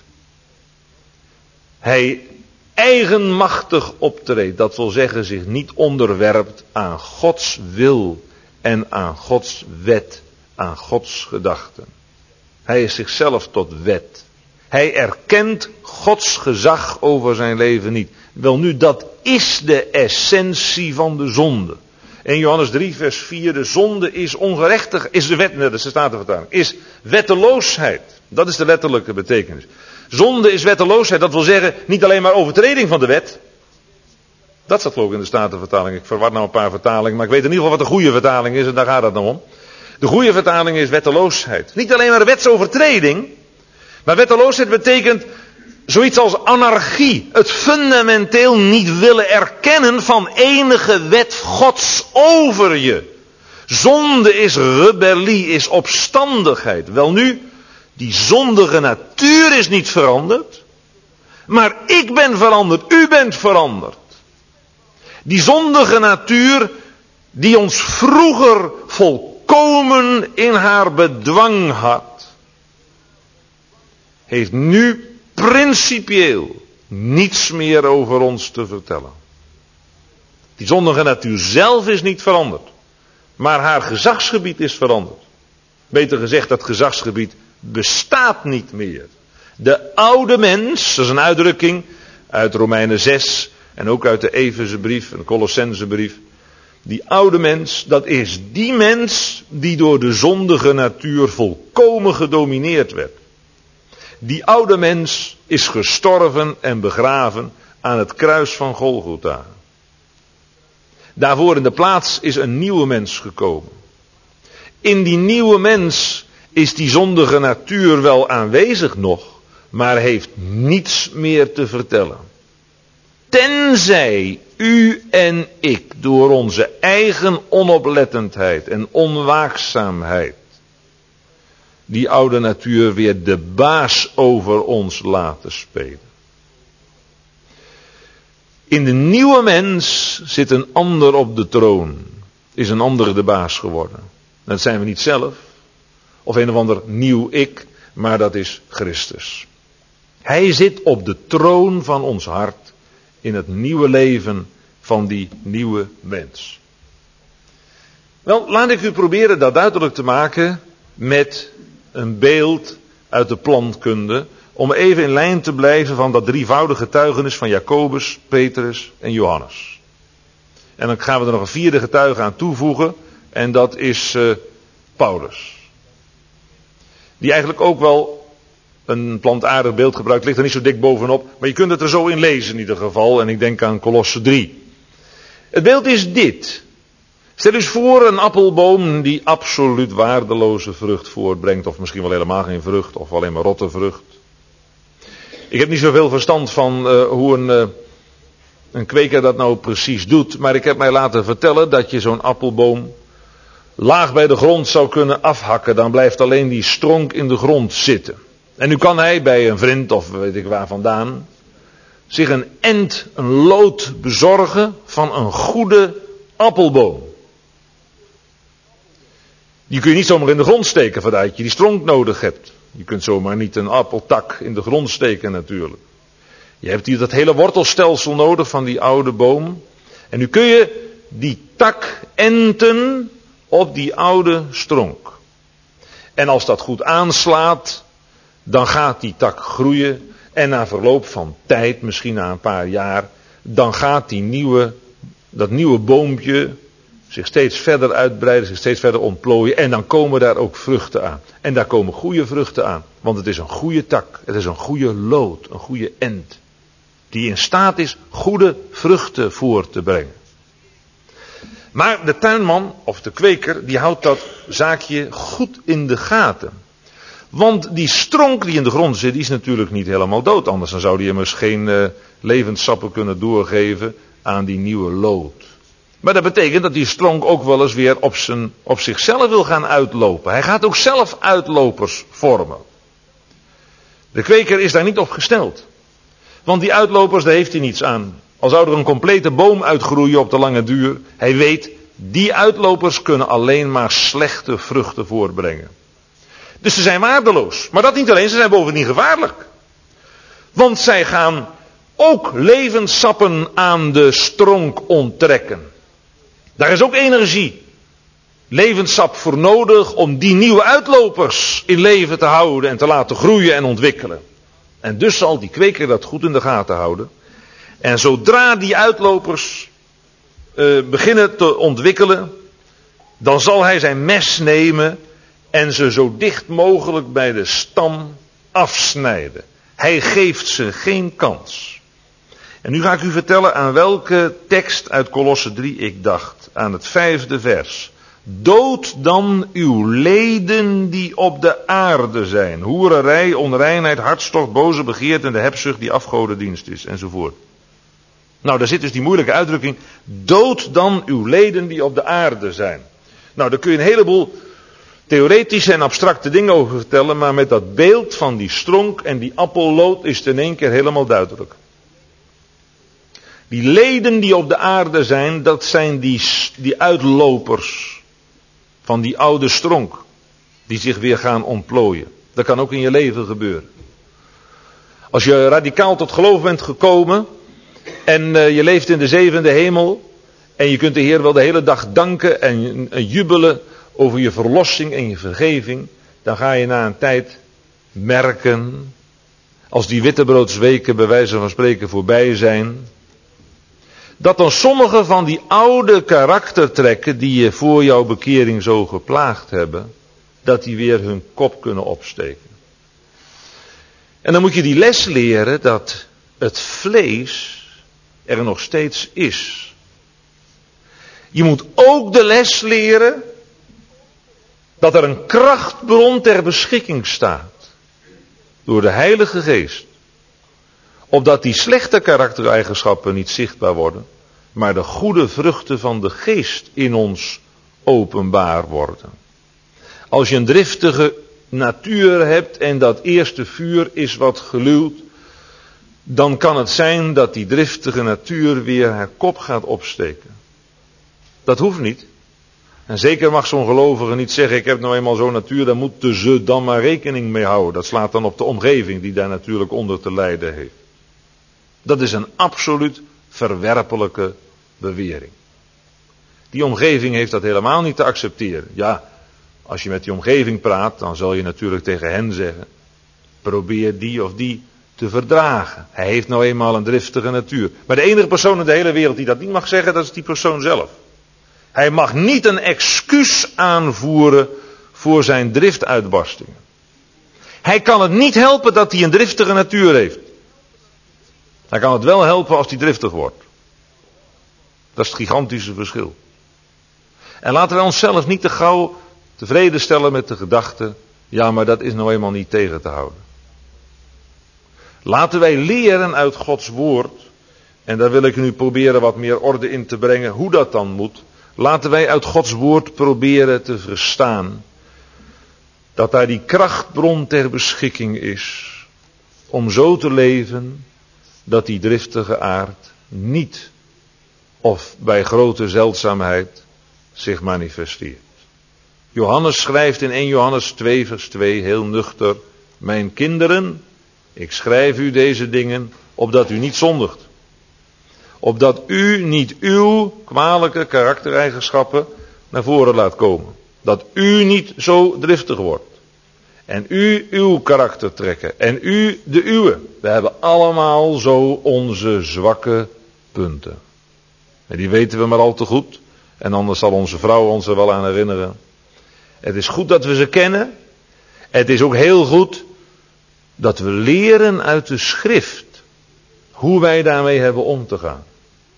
hij eigenmachtig optreedt. Dat wil zeggen zich niet onderwerpt aan Gods wil en aan Gods wet, aan Gods gedachten. Hij is zichzelf tot wet. Hij erkent Gods gezag over zijn leven niet. Welnu, dat is de essentie van de zonde. In Johannes drie vers vier, de zonde is ongerechtig, is de wet, dat is de Statenvertaling, is wetteloosheid. Dat is de letterlijke betekenis. Zonde is wetteloosheid, dat wil zeggen niet alleen maar overtreding van de wet. Dat staat geloof ik in de Statenvertaling. Ik verwar nou een paar vertalingen, maar ik weet in ieder geval wat de goede vertaling is en daar gaat het nou om. De goede vertaling is wetteloosheid. Niet alleen maar wetsovertreding, maar wetteloosheid betekent zoiets als anarchie. Het fundamenteel niet willen erkennen van enige wet Gods over je. Zonde is rebellie, is opstandigheid. Welnu, die zondige natuur is niet veranderd. Maar ik ben veranderd, u bent veranderd. Die zondige natuur die ons vroeger volkomen in haar bedwang had, heeft nu principieel niets meer over ons te vertellen. Die zondige natuur zelf is niet veranderd, maar haar gezagsgebied is veranderd. Beter gezegd, dat gezagsgebied bestaat niet meer. De oude mens, dat is een uitdrukking uit Romeinen zes en ook uit de Efezebrief en de Colossensebrief. Die oude mens, dat is die mens die door de zondige natuur volkomen gedomineerd werd. Die oude mens is gestorven en begraven aan het kruis van Golgotha. Daarvoor in de plaats is een nieuwe mens gekomen. In die nieuwe mens is die zondige natuur wel aanwezig nog, maar heeft niets meer te vertellen. Tenzij u en ik door onze eigen onoplettendheid en onwaakzaamheid die oude natuur weer de baas over ons laten spelen. In de nieuwe mens zit een ander op de troon. Is een ander de baas geworden. Dat zijn we niet zelf. Of een of ander nieuw ik. Maar dat is Christus. Hij zit op de troon van ons hart in het nieuwe leven van die nieuwe mens. Wel, laat ik u proberen dat duidelijk te maken met een beeld uit de plantkunde, om even in lijn te blijven van dat drievoudige getuigenis van Jacobus, Petrus en Johannes. En dan gaan we er nog een vierde getuige aan toevoegen, en dat is uh, Paulus. Die eigenlijk ook wel een plantaardig beeld gebruikt, ligt er niet zo dik bovenop, maar je kunt het er zo in lezen in ieder geval, en ik denk aan Kolosse drie. Het beeld is dit. Stel eens voor een appelboom die absoluut waardeloze vrucht voortbrengt, of misschien wel helemaal geen vrucht, of alleen maar rotte vrucht. Ik heb niet zoveel verstand van uh, hoe een, uh, een kweker dat nou precies doet, maar ik heb mij laten vertellen dat je zo'n appelboom laag bij de grond zou kunnen afhakken, dan blijft alleen die stronk in de grond zitten. En nu kan hij bij een vriend, of weet ik waar vandaan, zich een end, een lood bezorgen van een goede appelboom. Die kun je niet zomaar in de grond steken, voordat je die stronk nodig hebt. Je kunt zomaar niet een appeltak in de grond steken natuurlijk. Je hebt hier dat hele wortelstelsel nodig van die oude boom. En nu kun je die tak enten op die oude stronk. En als dat goed aanslaat, dan gaat die tak groeien. En na verloop van tijd, misschien na een paar jaar, dan gaat die nieuwe, dat nieuwe boompje zich steeds verder uitbreiden, zich steeds verder ontplooien. En dan komen daar ook vruchten aan. En daar komen goede vruchten aan. Want het is een goede tak. Het is een goede lood. Een goede end. Die in staat is goede vruchten voor te brengen. Maar de tuinman of de kweker, die houdt dat zaakje goed in de gaten. Want die stronk die in de grond zit, die is natuurlijk niet helemaal dood. Anders dan zou die immers geen uh, levenssappen kunnen doorgeven aan die nieuwe lood. Maar dat betekent dat die stronk ook wel eens weer op, zijn, op zichzelf wil gaan uitlopen. Hij gaat ook zelf uitlopers vormen. De kweker is daar niet op gesteld. Want die uitlopers, daar heeft hij niets aan. Al zou er een complete boom uitgroeien op de lange duur. Hij weet, die uitlopers kunnen alleen maar slechte vruchten voortbrengen. Dus ze zijn waardeloos. Maar dat niet alleen, ze zijn bovendien gevaarlijk. Want zij gaan ook levenssappen aan de stronk onttrekken. Daar is ook energie, levenssap voor nodig om die nieuwe uitlopers in leven te houden en te laten groeien en ontwikkelen. En dus zal die kweker dat goed in de gaten houden. En zodra die uitlopers uh, beginnen te ontwikkelen, dan zal hij zijn mes nemen en ze zo dicht mogelijk bij de stam afsnijden. Hij geeft ze geen kans. En nu ga ik u vertellen aan welke tekst uit Kolosse drie ik dacht. Aan het vijfde vers. Dood dan uw leden die op de aarde zijn. Hoererij, onreinheid, hartstocht, boze begeerte en de hebzucht die afgodendienst is. Enzovoort. Nou, daar zit dus die moeilijke uitdrukking. Dood dan uw leden die op de aarde zijn. Nou, daar kun je een heleboel theoretische en abstracte dingen over vertellen. Maar met dat beeld van die stronk en die appellood is het in één keer helemaal duidelijk. Die leden die op de aarde zijn, dat zijn die, die uitlopers van die oude stronk. Die zich weer gaan ontplooien. Dat kan ook in je leven gebeuren. Als je radicaal tot geloof bent gekomen en uh, je leeft in de zevende hemel. En je kunt de Heer wel de hele dag danken en, en jubelen over je verlossing en je vergeving. Dan ga je na een tijd merken, als die wittebroodsweken bij wijze van spreken voorbij zijn, dat dan sommige van die oude karaktertrekken die je voor jouw bekering zo geplaagd hebben, dat die weer hun kop kunnen opsteken. En dan moet je die les leren dat het vlees er nog steeds is. Je moet ook de les leren dat er een krachtbron ter beschikking staat door de Heilige Geest. Opdat die slechte karaktereigenschappen niet zichtbaar worden, maar de goede vruchten van de geest in ons openbaar worden. Als je een driftige natuur hebt en dat eerste vuur is wat geluwd, dan kan het zijn dat die driftige natuur weer haar kop gaat opsteken. Dat hoeft niet. En zeker mag zo'n gelovige niet zeggen, ik heb nou eenmaal zo'n natuur, daar moeten ze dan maar rekening mee houden. Dat slaat dan op de omgeving die daar natuurlijk onder te lijden heeft. Dat is een absoluut verwerpelijke bewering. Die omgeving heeft dat helemaal niet te accepteren. Ja, als je met die omgeving praat, dan zal je natuurlijk tegen hen zeggen, probeer die of die te verdragen. Hij heeft nou eenmaal een driftige natuur. Maar de enige persoon in de hele wereld die dat niet mag zeggen, dat is die persoon zelf. Hij mag niet een excuus aanvoeren voor zijn driftuitbarstingen. Hij kan het niet helpen dat hij een driftige natuur heeft. Hij kan het wel helpen als hij driftig wordt. Dat is het gigantische verschil. En laten wij onszelf niet te gauw tevreden stellen met de gedachte, ja, maar dat is nou eenmaal niet tegen te houden. Laten wij leren uit Gods woord, en daar wil ik nu proberen wat meer orde in te brengen, hoe dat dan moet. Laten wij uit Gods woord proberen te verstaan dat daar die krachtbron ter beschikking is om zo te leven dat die driftige aard niet of bij grote zeldzaamheid zich manifesteert. Johannes schrijft in eerste Johannes twee vers twee heel nuchter, mijn kinderen, ik schrijf u deze dingen opdat u niet zondigt. Opdat u niet uw kwalijke karaktereigenschappen naar voren laat komen. Dat u niet zo driftig wordt. En u uw karakter trekken. En u de uwe. We hebben allemaal zo onze zwakke punten. En die weten we maar al te goed. En anders zal onze vrouw ons er wel aan herinneren. Het is goed dat we ze kennen. Het is ook heel goed dat we leren uit de schrift hoe wij daarmee hebben om te gaan.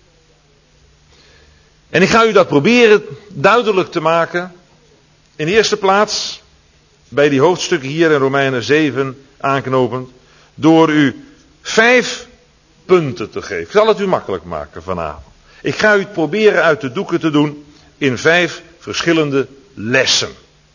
En ik ga u dat proberen duidelijk te maken. In de eerste plaats bij die hoofdstukken hier in Romeinen zeven aanknopend. Door u vijf punten te geven. Ik zal het u makkelijk maken vanavond. Ik ga u het proberen uit de doeken te doen in vijf verschillende lessen.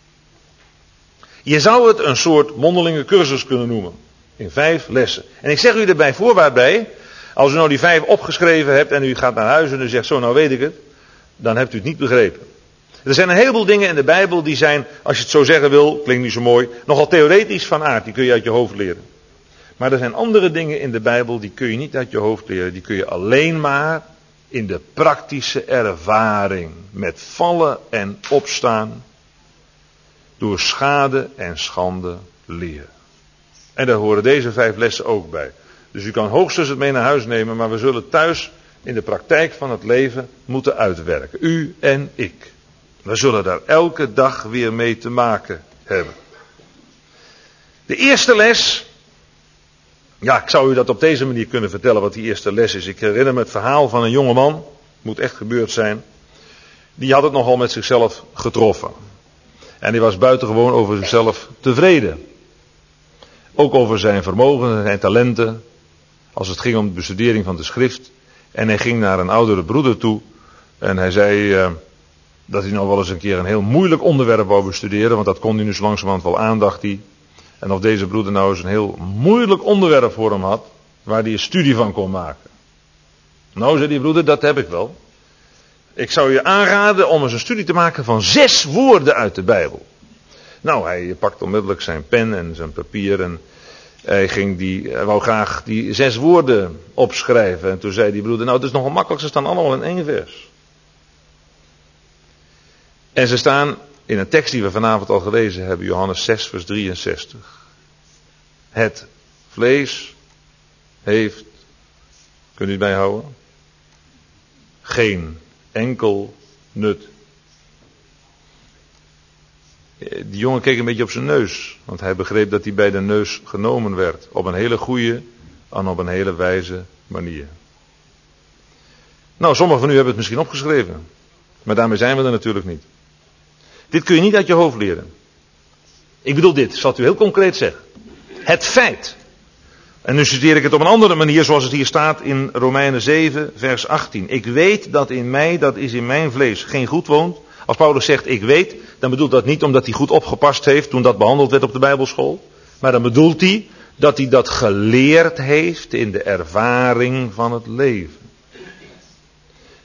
Je zou het een soort mondelinge cursus kunnen noemen. In vijf lessen. En ik zeg u er bij voorbaat bij. Als u nou die vijf opgeschreven hebt en u gaat naar huis en u zegt zo, nou weet ik het. Dan hebt u het niet begrepen. Er zijn een heleboel dingen in de Bijbel die zijn, als je het zo zeggen wil, klinkt niet zo mooi, nogal theoretisch van aard. Die kun je uit je hoofd leren. Maar er zijn andere dingen in de Bijbel die kun je niet uit je hoofd leren. Die kun je alleen maar in de praktische ervaring met vallen en opstaan door schade en schande leren. En daar horen deze vijf lessen ook bij. Dus u kan hoogstens het mee naar huis nemen, maar we zullen thuis in de praktijk van het leven moeten uitwerken. U en ik. We zullen daar elke dag weer mee te maken hebben. De eerste les. Ja, ik zou u dat op deze manier kunnen vertellen wat die eerste les is. Ik herinner me het verhaal van een jongeman. Moet echt gebeurd zijn. Die had het nogal met zichzelf getroffen. En die was buitengewoon over zichzelf tevreden. Ook over zijn vermogen en zijn talenten. Als het ging om de bestudering van de schrift. En hij ging naar een oudere broeder toe. En hij zei uh, dat hij nou wel eens een keer een heel moeilijk onderwerp wou bestuderen. Want dat kon hij nu zo langzamerhand wel aan, dacht hij. En of deze broeder nou eens een heel moeilijk onderwerp voor hem had. Waar hij een studie van kon maken. Nou, zei die broeder, dat heb ik wel. Ik zou je aanraden om eens een studie te maken van zes woorden uit de Bijbel. Nou, hij pakte onmiddellijk zijn pen en zijn papier en hij ging die, hij wou graag die zes woorden opschrijven. En toen zei die broeder, nou het is nogal makkelijk, ze staan allemaal in één vers. En ze staan in een tekst die we vanavond al gelezen hebben, Johannes zes vers drieënzestig. Het vlees heeft, kunt u het bijhouden? Geen enkel nut. Die jongen keek een beetje op zijn neus. Want hij begreep dat hij bij de neus genomen werd. Op een hele goede en op een hele wijze manier. Nou, sommigen van u hebben het misschien opgeschreven. Maar daarmee zijn we er natuurlijk niet. Dit kun je niet uit je hoofd leren. Ik bedoel dit, zal het u heel concreet zeggen. Het feit. En nu citeer ik het op een andere manier zoals het hier staat in Romeinen zeven vers achttien. Ik weet dat in mij, dat is in mijn vlees, geen goed woont. Als Paulus zegt ik weet, dan bedoelt dat niet omdat hij goed opgepast heeft toen dat behandeld werd op de Bijbelschool. Maar dan bedoelt hij dat hij dat geleerd heeft in de ervaring van het leven.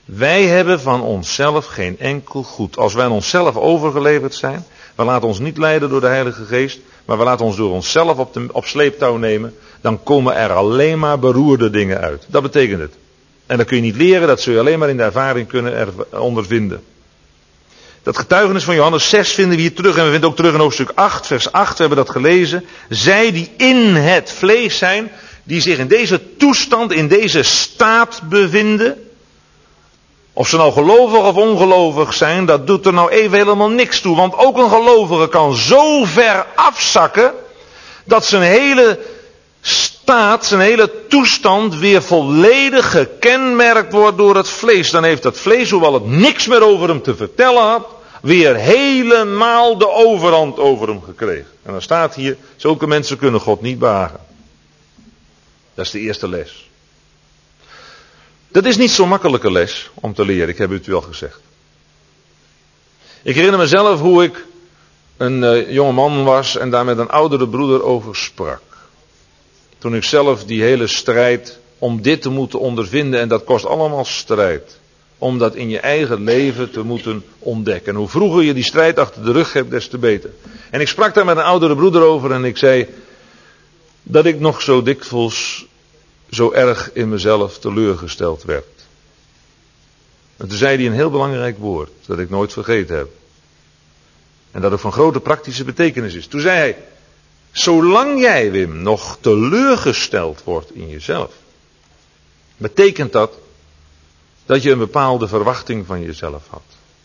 Wij hebben van onszelf geen enkel goed. Als wij aan onszelf overgeleverd zijn, we laten ons niet leiden door de Heilige Geest, maar we laten ons door onszelf op, de, op sleeptouw nemen, dan komen er alleen maar beroerde dingen uit. Dat betekent het. En dat kun je niet leren, dat zul je alleen maar in de ervaring kunnen er, ondervinden. Dat getuigenis van Johannes zes vinden we hier terug en we vinden ook terug in hoofdstuk acht, vers acht, we hebben dat gelezen. Zij die in het vlees zijn, die zich in deze toestand, in deze staat bevinden, of ze nou gelovig of ongelovig zijn, dat doet er nou even helemaal niks toe. Want ook een gelovige kan zo ver afzakken, dat zijn hele staat, zijn hele toestand weer volledig gekenmerkt wordt door het vlees. Dan heeft dat vlees, hoewel het niks meer over hem te vertellen had, weer helemaal de overhand over hem gekregen. En dan staat hier, zulke mensen kunnen God niet behagen. Dat is de eerste les. Dat is niet zo'n makkelijke les om te leren, ik heb het u al gezegd. Ik herinner mezelf hoe ik een uh, jonge man was en daar met een oudere broeder over sprak. Toen ik zelf die hele strijd om dit te moeten ondervinden, en dat kost allemaal strijd. Om dat in je eigen leven te moeten ontdekken. En hoe vroeger je die strijd achter de rug hebt, des te beter. En ik sprak daar met een oudere broeder over en ik zei dat ik nog zo dikwijls zo erg in mezelf teleurgesteld werd. En toen zei hij een heel belangrijk woord, dat ik nooit vergeten heb. En dat ook van grote praktische betekenis is. Toen zei hij, zolang jij, Wim, nog teleurgesteld wordt in jezelf, betekent dat dat je een bepaalde verwachting van jezelf had.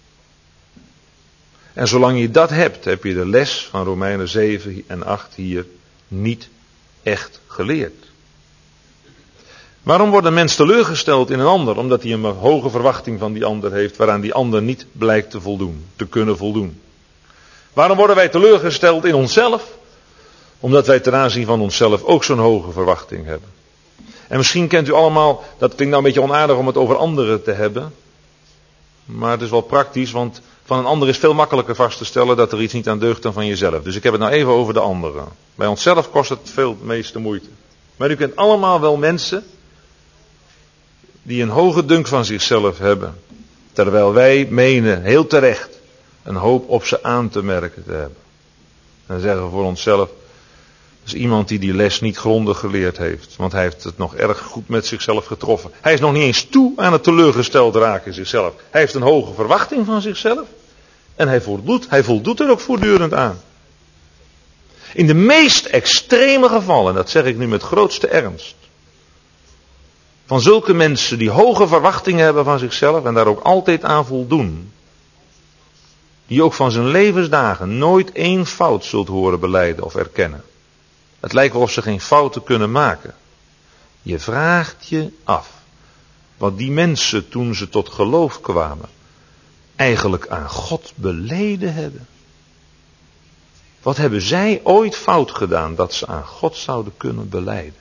En zolang je dat hebt, heb je de les van Romeinen zeven en acht hier niet echt geleerd. Waarom wordt een mens teleurgesteld in een ander? Omdat hij een hoge verwachting van die ander heeft, waaraan die ander niet blijkt te voldoen, te kunnen voldoen. Waarom worden wij teleurgesteld in onszelf? Omdat wij ten aanzien van onszelf ook zo'n hoge verwachting hebben. En misschien kent u allemaal, dat klinkt nou een beetje onaardig om het over anderen te hebben. Maar het is wel praktisch, want van een ander is veel makkelijker vast te stellen dat er iets niet aan deugt dan van jezelf. Dus ik heb het nou even over de anderen. Bij onszelf kost het veel het meeste moeite. Maar u kent allemaal wel mensen die een hoge dunk van zichzelf hebben. Terwijl wij menen, heel terecht, een hoop op ze aan te merken te hebben. Dan zeggen we voor onszelf, dat is iemand die die les niet grondig geleerd heeft. Want hij heeft het nog erg goed met zichzelf getroffen. Hij is nog niet eens toe aan het teleurgesteld raken in zichzelf. Hij heeft een hoge verwachting van zichzelf. En hij voldoet, hij voldoet er ook voortdurend aan. In de meest extreme gevallen, en dat zeg ik nu met grootste ernst, van zulke mensen die hoge verwachtingen hebben van zichzelf en daar ook altijd aan voldoen, die ook van zijn levensdagen nooit één fout zult horen belijden of erkennen. Het lijkt wel of ze geen fouten kunnen maken. Je vraagt je af wat die mensen toen ze tot geloof kwamen eigenlijk aan God beleden hebben. Wat hebben zij ooit fout gedaan dat ze aan God zouden kunnen belijden?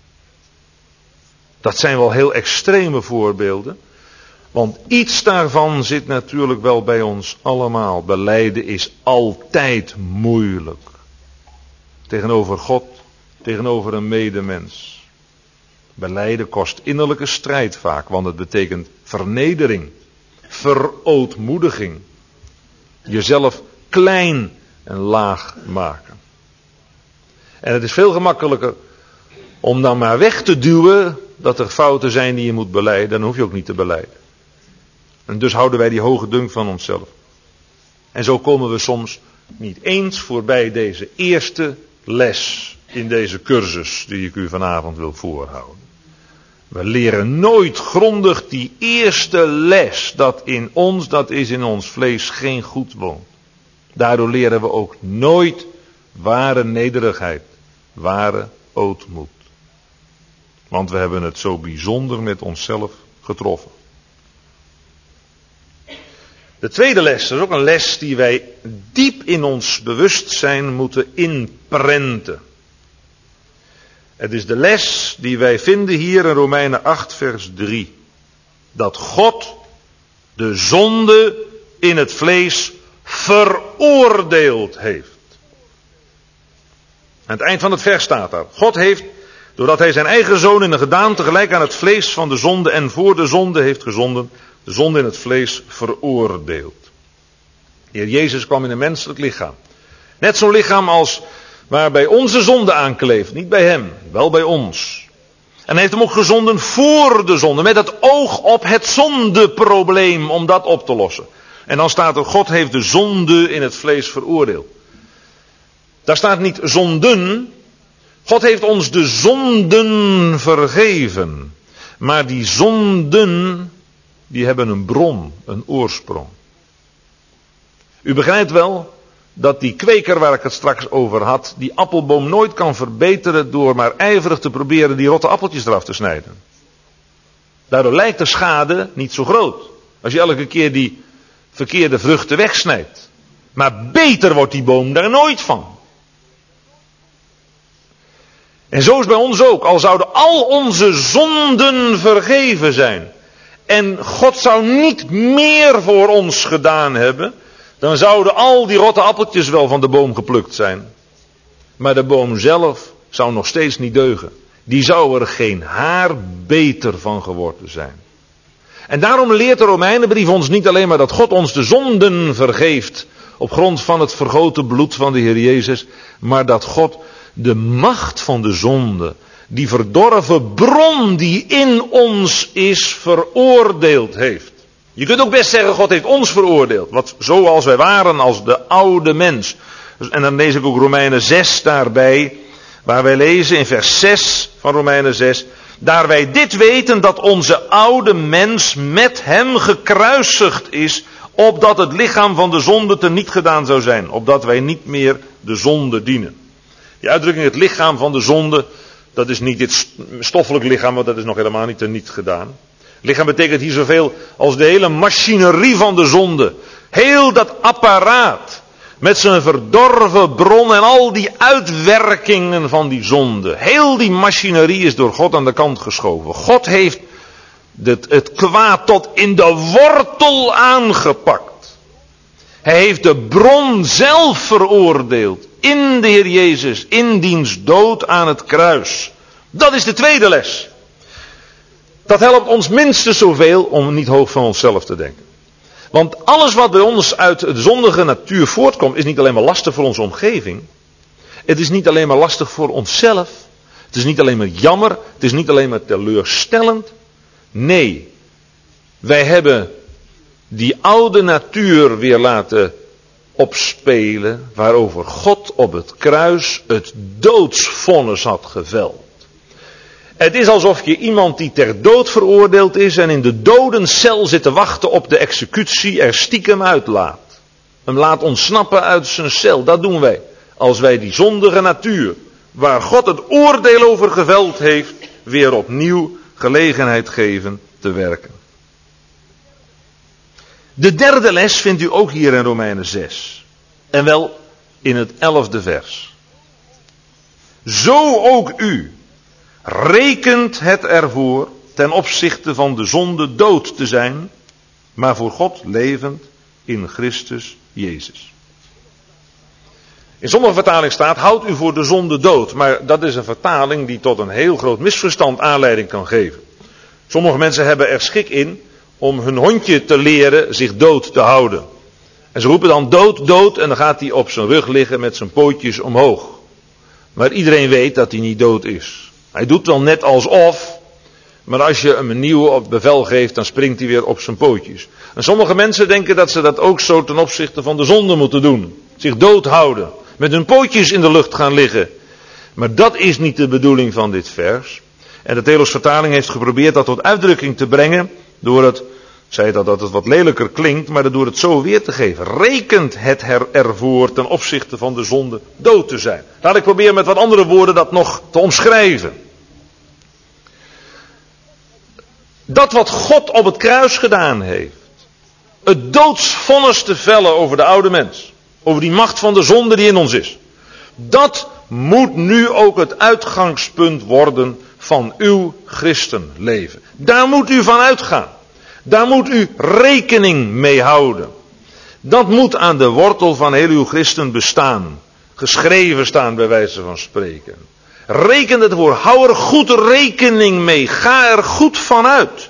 Dat zijn wel heel extreme voorbeelden. Want iets daarvan zit natuurlijk wel bij ons allemaal. Belijden is altijd moeilijk. Tegenover God, tegenover een medemens. Belijden kost innerlijke strijd vaak, want het betekent vernedering, verootmoediging. Jezelf klein en laag maken. En het is veel gemakkelijker om dan maar weg te duwen dat er fouten zijn die je moet belijden, dan hoef je ook niet te belijden. En dus houden wij die hoge dunk van onszelf. En zo komen we soms niet eens voorbij deze eerste les in deze cursus die ik u vanavond wil voorhouden. We leren nooit grondig die eerste les, dat in ons, dat is in ons vlees, geen goed woont. Daardoor leren we ook nooit ware nederigheid, ware ootmoed. Want we hebben het zo bijzonder met onszelf getroffen. De tweede les, dat is ook een les die wij diep in ons bewustzijn moeten inprenten. Het is de les die wij vinden hier in Romeinen acht vers drie. Dat God de zonde in het vlees veroordeeld heeft. Aan het eind van het vers staat daar. God heeft, doordat hij zijn eigen zoon in een gedaante gelijk aan het vlees van de zonde en voor de zonde heeft gezonden, de de zonde in het vlees veroordeeld. De Heer Jezus kwam in een menselijk lichaam. Net zo'n lichaam als waar bij onze zonde aankleeft. Niet bij hem, wel bij ons. En hij heeft hem ook gezonden voor de zonde. Met het oog op het zondeprobleem om dat op te lossen. En dan staat er, God heeft de zonde in het vlees veroordeeld. Daar staat niet zonden. God heeft ons de zonden vergeven. Maar die zonden, die hebben een bron, een oorsprong. U begrijpt wel dat die kweker waar ik het straks over had, die appelboom nooit kan verbeteren door maar ijverig te proberen die rotte appeltjes eraf te snijden. Daardoor lijkt de schade niet zo groot. Als je elke keer die verkeerde vruchten wegsnijdt. Maar beter wordt die boom daar nooit van. En zo is bij ons ook. Al zouden al onze zonden vergeven zijn. En God zou niet meer voor ons gedaan hebben. Dan zouden al die rotte appeltjes wel van de boom geplukt zijn. Maar de boom zelf zou nog steeds niet deugen. Die zou er geen haar beter van geworden zijn. En daarom leert de Romeinenbrief ons niet alleen maar dat God ons de zonden vergeeft. Op grond van het vergoten bloed van de Heer Jezus. Maar dat God de macht van de zonde, die verdorven bron die in ons is, veroordeeld heeft. Je kunt ook best zeggen, God heeft ons veroordeeld. Wat zoals wij waren als de oude mens. En dan lees ik ook Romeinen zes daarbij. Waar wij lezen in vers zes van Romeinen zes. Daar wij dit weten dat onze oude mens met hem gekruisigd is. Opdat het lichaam van de zonde teniet gedaan zou zijn. Opdat wij niet meer de zonde dienen. Die uitdrukking het lichaam van de zonde. Dat is niet dit stoffelijk lichaam, want dat is nog helemaal niet teniet gedaan. Lichaam betekent hier zoveel als de hele machinerie van de zonde. Heel dat apparaat. Met zijn verdorven bron en al die uitwerkingen van die zonde. Heel die machinerie is door God aan de kant geschoven. God heeft het, het kwaad tot in de wortel aangepakt. Hij heeft de bron zelf veroordeeld. In de Heer Jezus, in diens dood aan het kruis. Dat is de tweede les. Dat helpt ons minstens zoveel om niet hoog van onszelf te denken. Want alles wat bij ons uit de zondige natuur voortkomt, is niet alleen maar lastig voor onze omgeving. Het is niet alleen maar lastig voor onszelf. Het is niet alleen maar jammer. Het is niet alleen maar teleurstellend. Nee, wij hebben die oude natuur weer laten opspelen, waarover God op het kruis het doodsvonnis had geveld. Het is alsof je iemand die ter dood veroordeeld is en in de dodencel zit te wachten op de executie er stiekem uitlaat. Hem laat ontsnappen uit zijn cel. Dat doen wij. Als wij die zondige natuur, waar God het oordeel over geveld heeft, weer opnieuw gelegenheid geven te werken. De derde les vindt u ook hier in Romeinen zes. En wel in het elfde vers. Zo ook u. Rekent het ervoor ten opzichte van de zonde dood te zijn, maar voor God levend in Christus Jezus. In sommige vertalingen staat, houd u voor de zonde dood, maar dat is een vertaling die tot een heel groot misverstand aanleiding kan geven. Sommige mensen hebben er schik in om hun hondje te leren zich dood te houden. En ze roepen dan dood, dood en dan gaat hij op zijn rug liggen met zijn pootjes omhoog. Maar iedereen weet dat hij niet dood is. Hij doet wel net alsof, maar als je hem een nieuwe bevel geeft, dan springt hij weer op zijn pootjes. En sommige mensen denken dat ze dat ook zo ten opzichte van de zonde moeten doen. Zich doodhouden, met hun pootjes in de lucht gaan liggen. Maar dat is niet de bedoeling van dit vers. En de Telos vertaling heeft geprobeerd dat tot uitdrukking te brengen, door het, ik zei dat, dat het wat lelijker klinkt, maar door het zo weer te geven. Rekent het er ervoor ten opzichte van de zonde dood te zijn. Laat ik proberen met wat andere woorden dat nog te omschrijven. Dat wat God op het kruis gedaan heeft, het doodsvonnis te vellen over de oude mens, over die macht van de zonde die in ons is, dat moet nu ook het uitgangspunt worden van uw christenleven. Daar moet u van uitgaan. Daar moet u rekening mee houden. Dat moet aan de wortel van heel uw christen bestaan. Geschreven staan bij wijze van spreken. Reken het voor. Hou er goed rekening mee. Ga er goed van uit.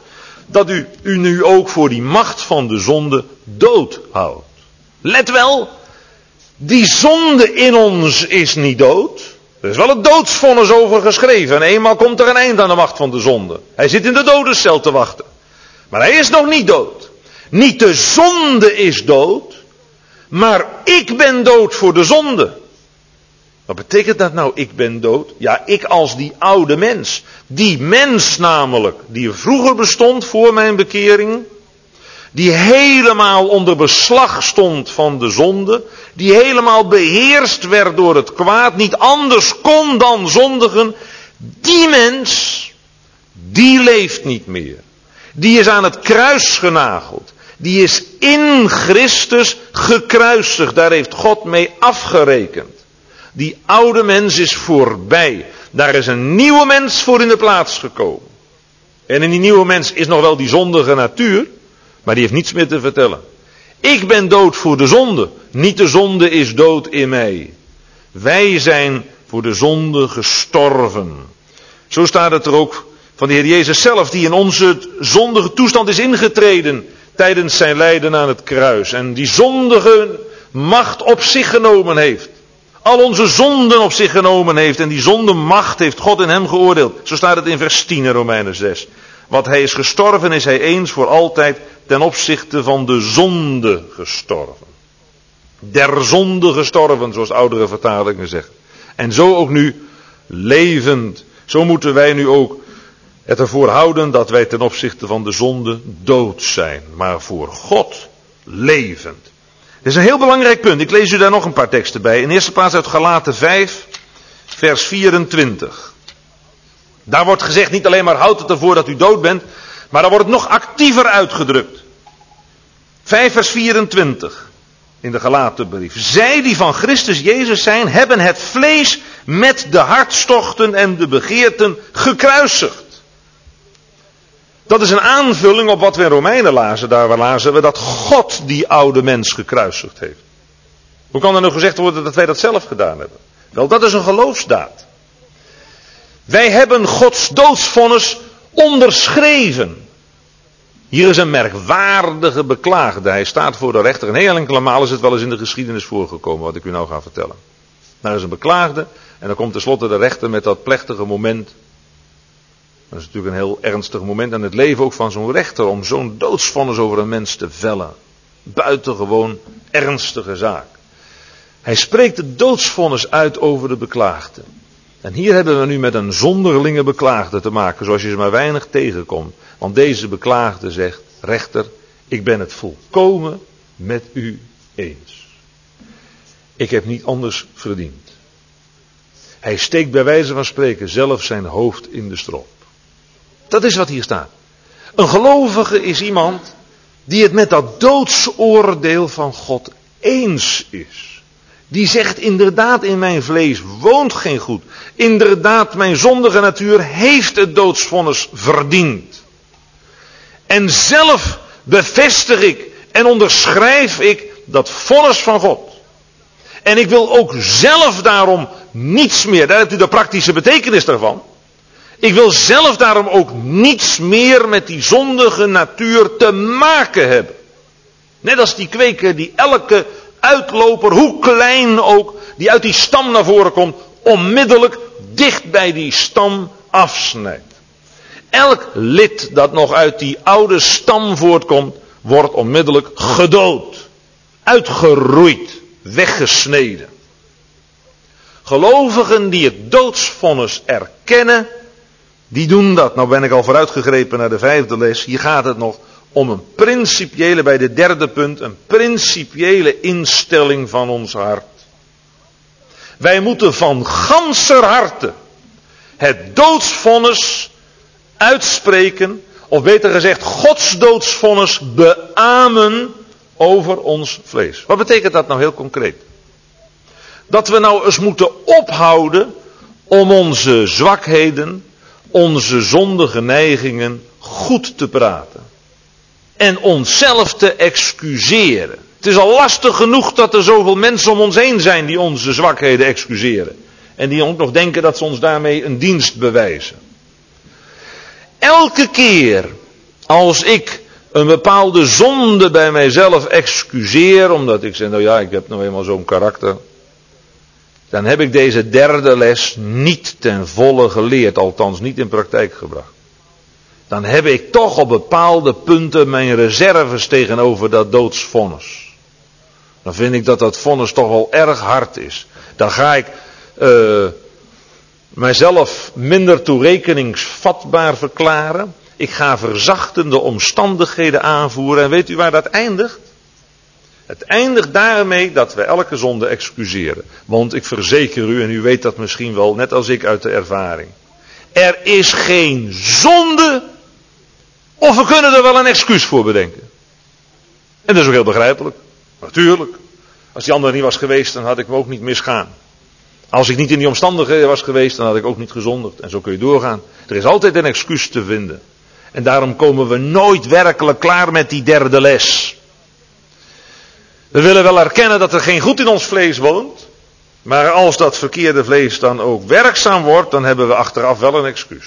dat u u nu ook voor die macht van de zonde dood houdt. Let wel, die zonde in ons is niet dood. Er is wel het doodsvonnis over geschreven. En eenmaal komt er een eind aan de macht van de zonde. Hij zit in de dodencel te wachten. Maar hij is nog niet dood. Niet de zonde is dood. Maar ik ben dood voor de zonde. Wat betekent dat nou, ik ben dood? Ja, ik als die oude mens. Die mens namelijk, die vroeger bestond voor mijn bekering. Die helemaal onder beslag stond van de zonde. Die helemaal beheerst werd door het kwaad. Niet anders kon dan zondigen. Die mens, die leeft niet meer. Die is aan het kruis genageld. Die is in Christus gekruisigd. Daar heeft God mee afgerekend. Die oude mens is voorbij. Daar is een nieuwe mens voor in de plaats gekomen. En in die nieuwe mens is nog wel die zondige natuur. Maar die heeft niets meer te vertellen. Ik ben dood voor de zonde. Niet de zonde is dood in mij. Wij zijn voor de zonde gestorven. Zo staat het er ook van de Heer Jezus zelf. Die in onze zondige toestand is ingetreden. Tijdens zijn lijden aan het kruis. En die zondige macht op zich genomen heeft. Al onze zonden op zich genomen heeft. En die zondemacht heeft God in hem geoordeeld. Zo staat het in vers tien in Romeinen zes. Wat hij is gestorven, is hij eens voor altijd ten opzichte van de zonde gestorven. Der zonde gestorven, zoals oudere vertalingen zeggen. En zo ook nu levend. Zo moeten wij nu ook het ervoor houden dat wij ten opzichte van de zonde dood zijn. Maar voor God levend. Dit is een heel belangrijk punt. Ik lees u daar nog een paar teksten bij. In de eerste plaats uit Galaten vijf, vers vierentwintig. Daar wordt gezegd, niet alleen maar houdt het ervoor dat u dood bent, maar daar wordt het nog actiever uitgedrukt. vijf vers vierentwintig in de Galatenbrief. Zij die van Christus Jezus zijn, hebben het vlees met de hartstochten en de begeerten gekruisigd. Dat is een aanvulling op wat we in Romeinen lazen. Daar lazen we dat God die oude mens gekruisigd heeft. Hoe kan er nou gezegd worden dat wij dat zelf gedaan hebben? Wel, dat is een geloofsdaad. Wij hebben Gods doodsvonnis onderschreven. Hier is een merkwaardige beklaagde. Hij staat voor de rechter. Een heel enkele maal is het wel eens in de geschiedenis voorgekomen wat ik u nou ga vertellen. Daar is een beklaagde en dan komt tenslotte de rechter met dat plechtige moment. Dat is natuurlijk een heel ernstig moment in het leven ook van zo'n rechter om zo'n doodsvonnis over een mens te vellen. Buitengewoon ernstige zaak. Hij spreekt het doodsvonnis uit over de beklaagde. En hier hebben we nu met een zonderlinge beklaagde te maken, zoals je ze maar weinig tegenkomt. Want deze beklaagde zegt, rechter, ik ben het volkomen met u eens. Ik heb niet anders verdiend. Hij steekt bij wijze van spreken zelf zijn hoofd in de strop. Dat is wat hier staat. Een gelovige is iemand die het met dat doodsoordeel van God eens is. Die zegt inderdaad in mijn vlees woont geen goed. Inderdaad mijn zondige natuur heeft het doodsvonnis verdiend. En zelf bevestig ik en onderschrijf ik dat vonnis van God. En ik wil ook zelf daarom niets meer, daar hebt u de praktische betekenis daarvan. Ik wil zelf daarom ook niets meer met die zondige natuur te maken hebben. Net als die kweker die elke uitloper, hoe klein ook, die uit die stam naar voren komt, onmiddellijk dicht bij die stam afsnijdt. Elk lid dat nog uit die oude stam voortkomt, wordt onmiddellijk gedood, uitgeroeid, weggesneden. Gelovigen die het doodsvonnis erkennen, die doen dat. Nou ben ik al vooruitgegrepen naar de vijfde les. Hier gaat het nog om een principiële, bij de derde punt, een principiële instelling van ons hart. Wij moeten van ganser harte het doodsvonnis uitspreken, of beter gezegd, Gods doodsvonnis beamen over ons vlees. Wat betekent dat nou heel concreet? Dat we nou eens moeten ophouden om onze zwakheden, onze zondige neigingen goed te praten. En onszelf te excuseren. Het is al lastig genoeg dat er zoveel mensen om ons heen zijn die onze zwakheden excuseren. En die ook nog denken dat ze ons daarmee een dienst bewijzen. Elke keer Als ik een bepaalde zonde bij mijzelf excuseer, omdat ik zeg, nou ja, ik heb nou eenmaal zo'n karakter, dan heb ik deze derde les niet ten volle geleerd, althans niet in praktijk gebracht. Dan heb ik toch op bepaalde punten mijn reserves tegenover dat doodsvonnis. Dan vind ik dat dat vonnis toch wel erg hard is. Dan ga ik uh, mijzelf minder toerekeningsvatbaar verklaren. Ik ga verzachtende omstandigheden aanvoeren. En weet u waar dat eindigt? Het eindigt daarmee dat we elke zonde excuseren. Want ik verzeker u, en u weet dat misschien wel, net als ik uit de ervaring. Er is geen zonde, of we kunnen er wel een excuus voor bedenken. En dat is ook heel begrijpelijk. Natuurlijk. Als die ander niet was geweest, dan had ik me ook niet misgaan. Als ik niet in die omstandigheden was geweest, dan had ik ook niet gezondigd. En zo kun je doorgaan. Er is altijd een excuus te vinden. En daarom komen we nooit werkelijk klaar met die derde les. We willen wel erkennen dat er geen goed in ons vlees woont. Maar als dat verkeerde vlees dan ook werkzaam wordt, dan hebben we achteraf wel een excuus.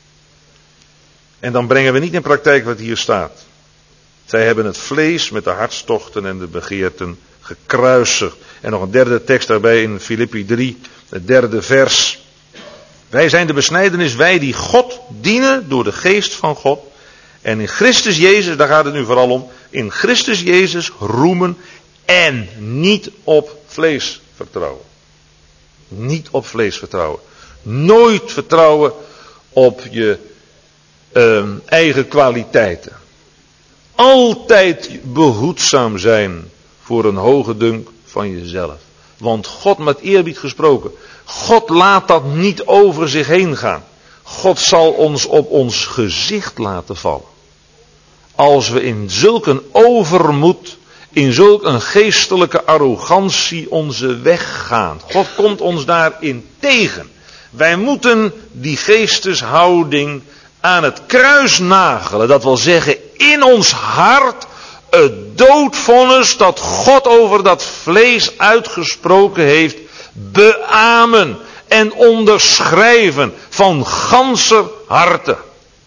En dan brengen we niet in praktijk wat hier staat. Zij hebben het vlees met de hartstochten en de begeerten gekruisigd. En nog een derde tekst daarbij in Filippi drie, het derde vers. Wij zijn de besnijdenis, wij die God dienen door de geest van God. En in Christus Jezus, daar gaat het nu vooral om, in Christus Jezus roemen en niet op vlees vertrouwen. Niet op vlees vertrouwen. Nooit vertrouwen op je uh, eigen kwaliteiten. Altijd behoedzaam zijn voor een hoge dunk van jezelf. Want God, met eerbied gesproken, God laat dat niet over zich heen gaan. God zal ons op ons gezicht laten vallen. Als we in zulk een overmoed, in zulk een geestelijke arrogantie onze weg gaan. God komt ons daarin tegen. Wij moeten die geesteshouding aan het kruis nagelen. Dat wil zeggen, in ons hart het doodvonnis dat God over dat vlees uitgesproken heeft, beamen en onderschrijven van ganser harte.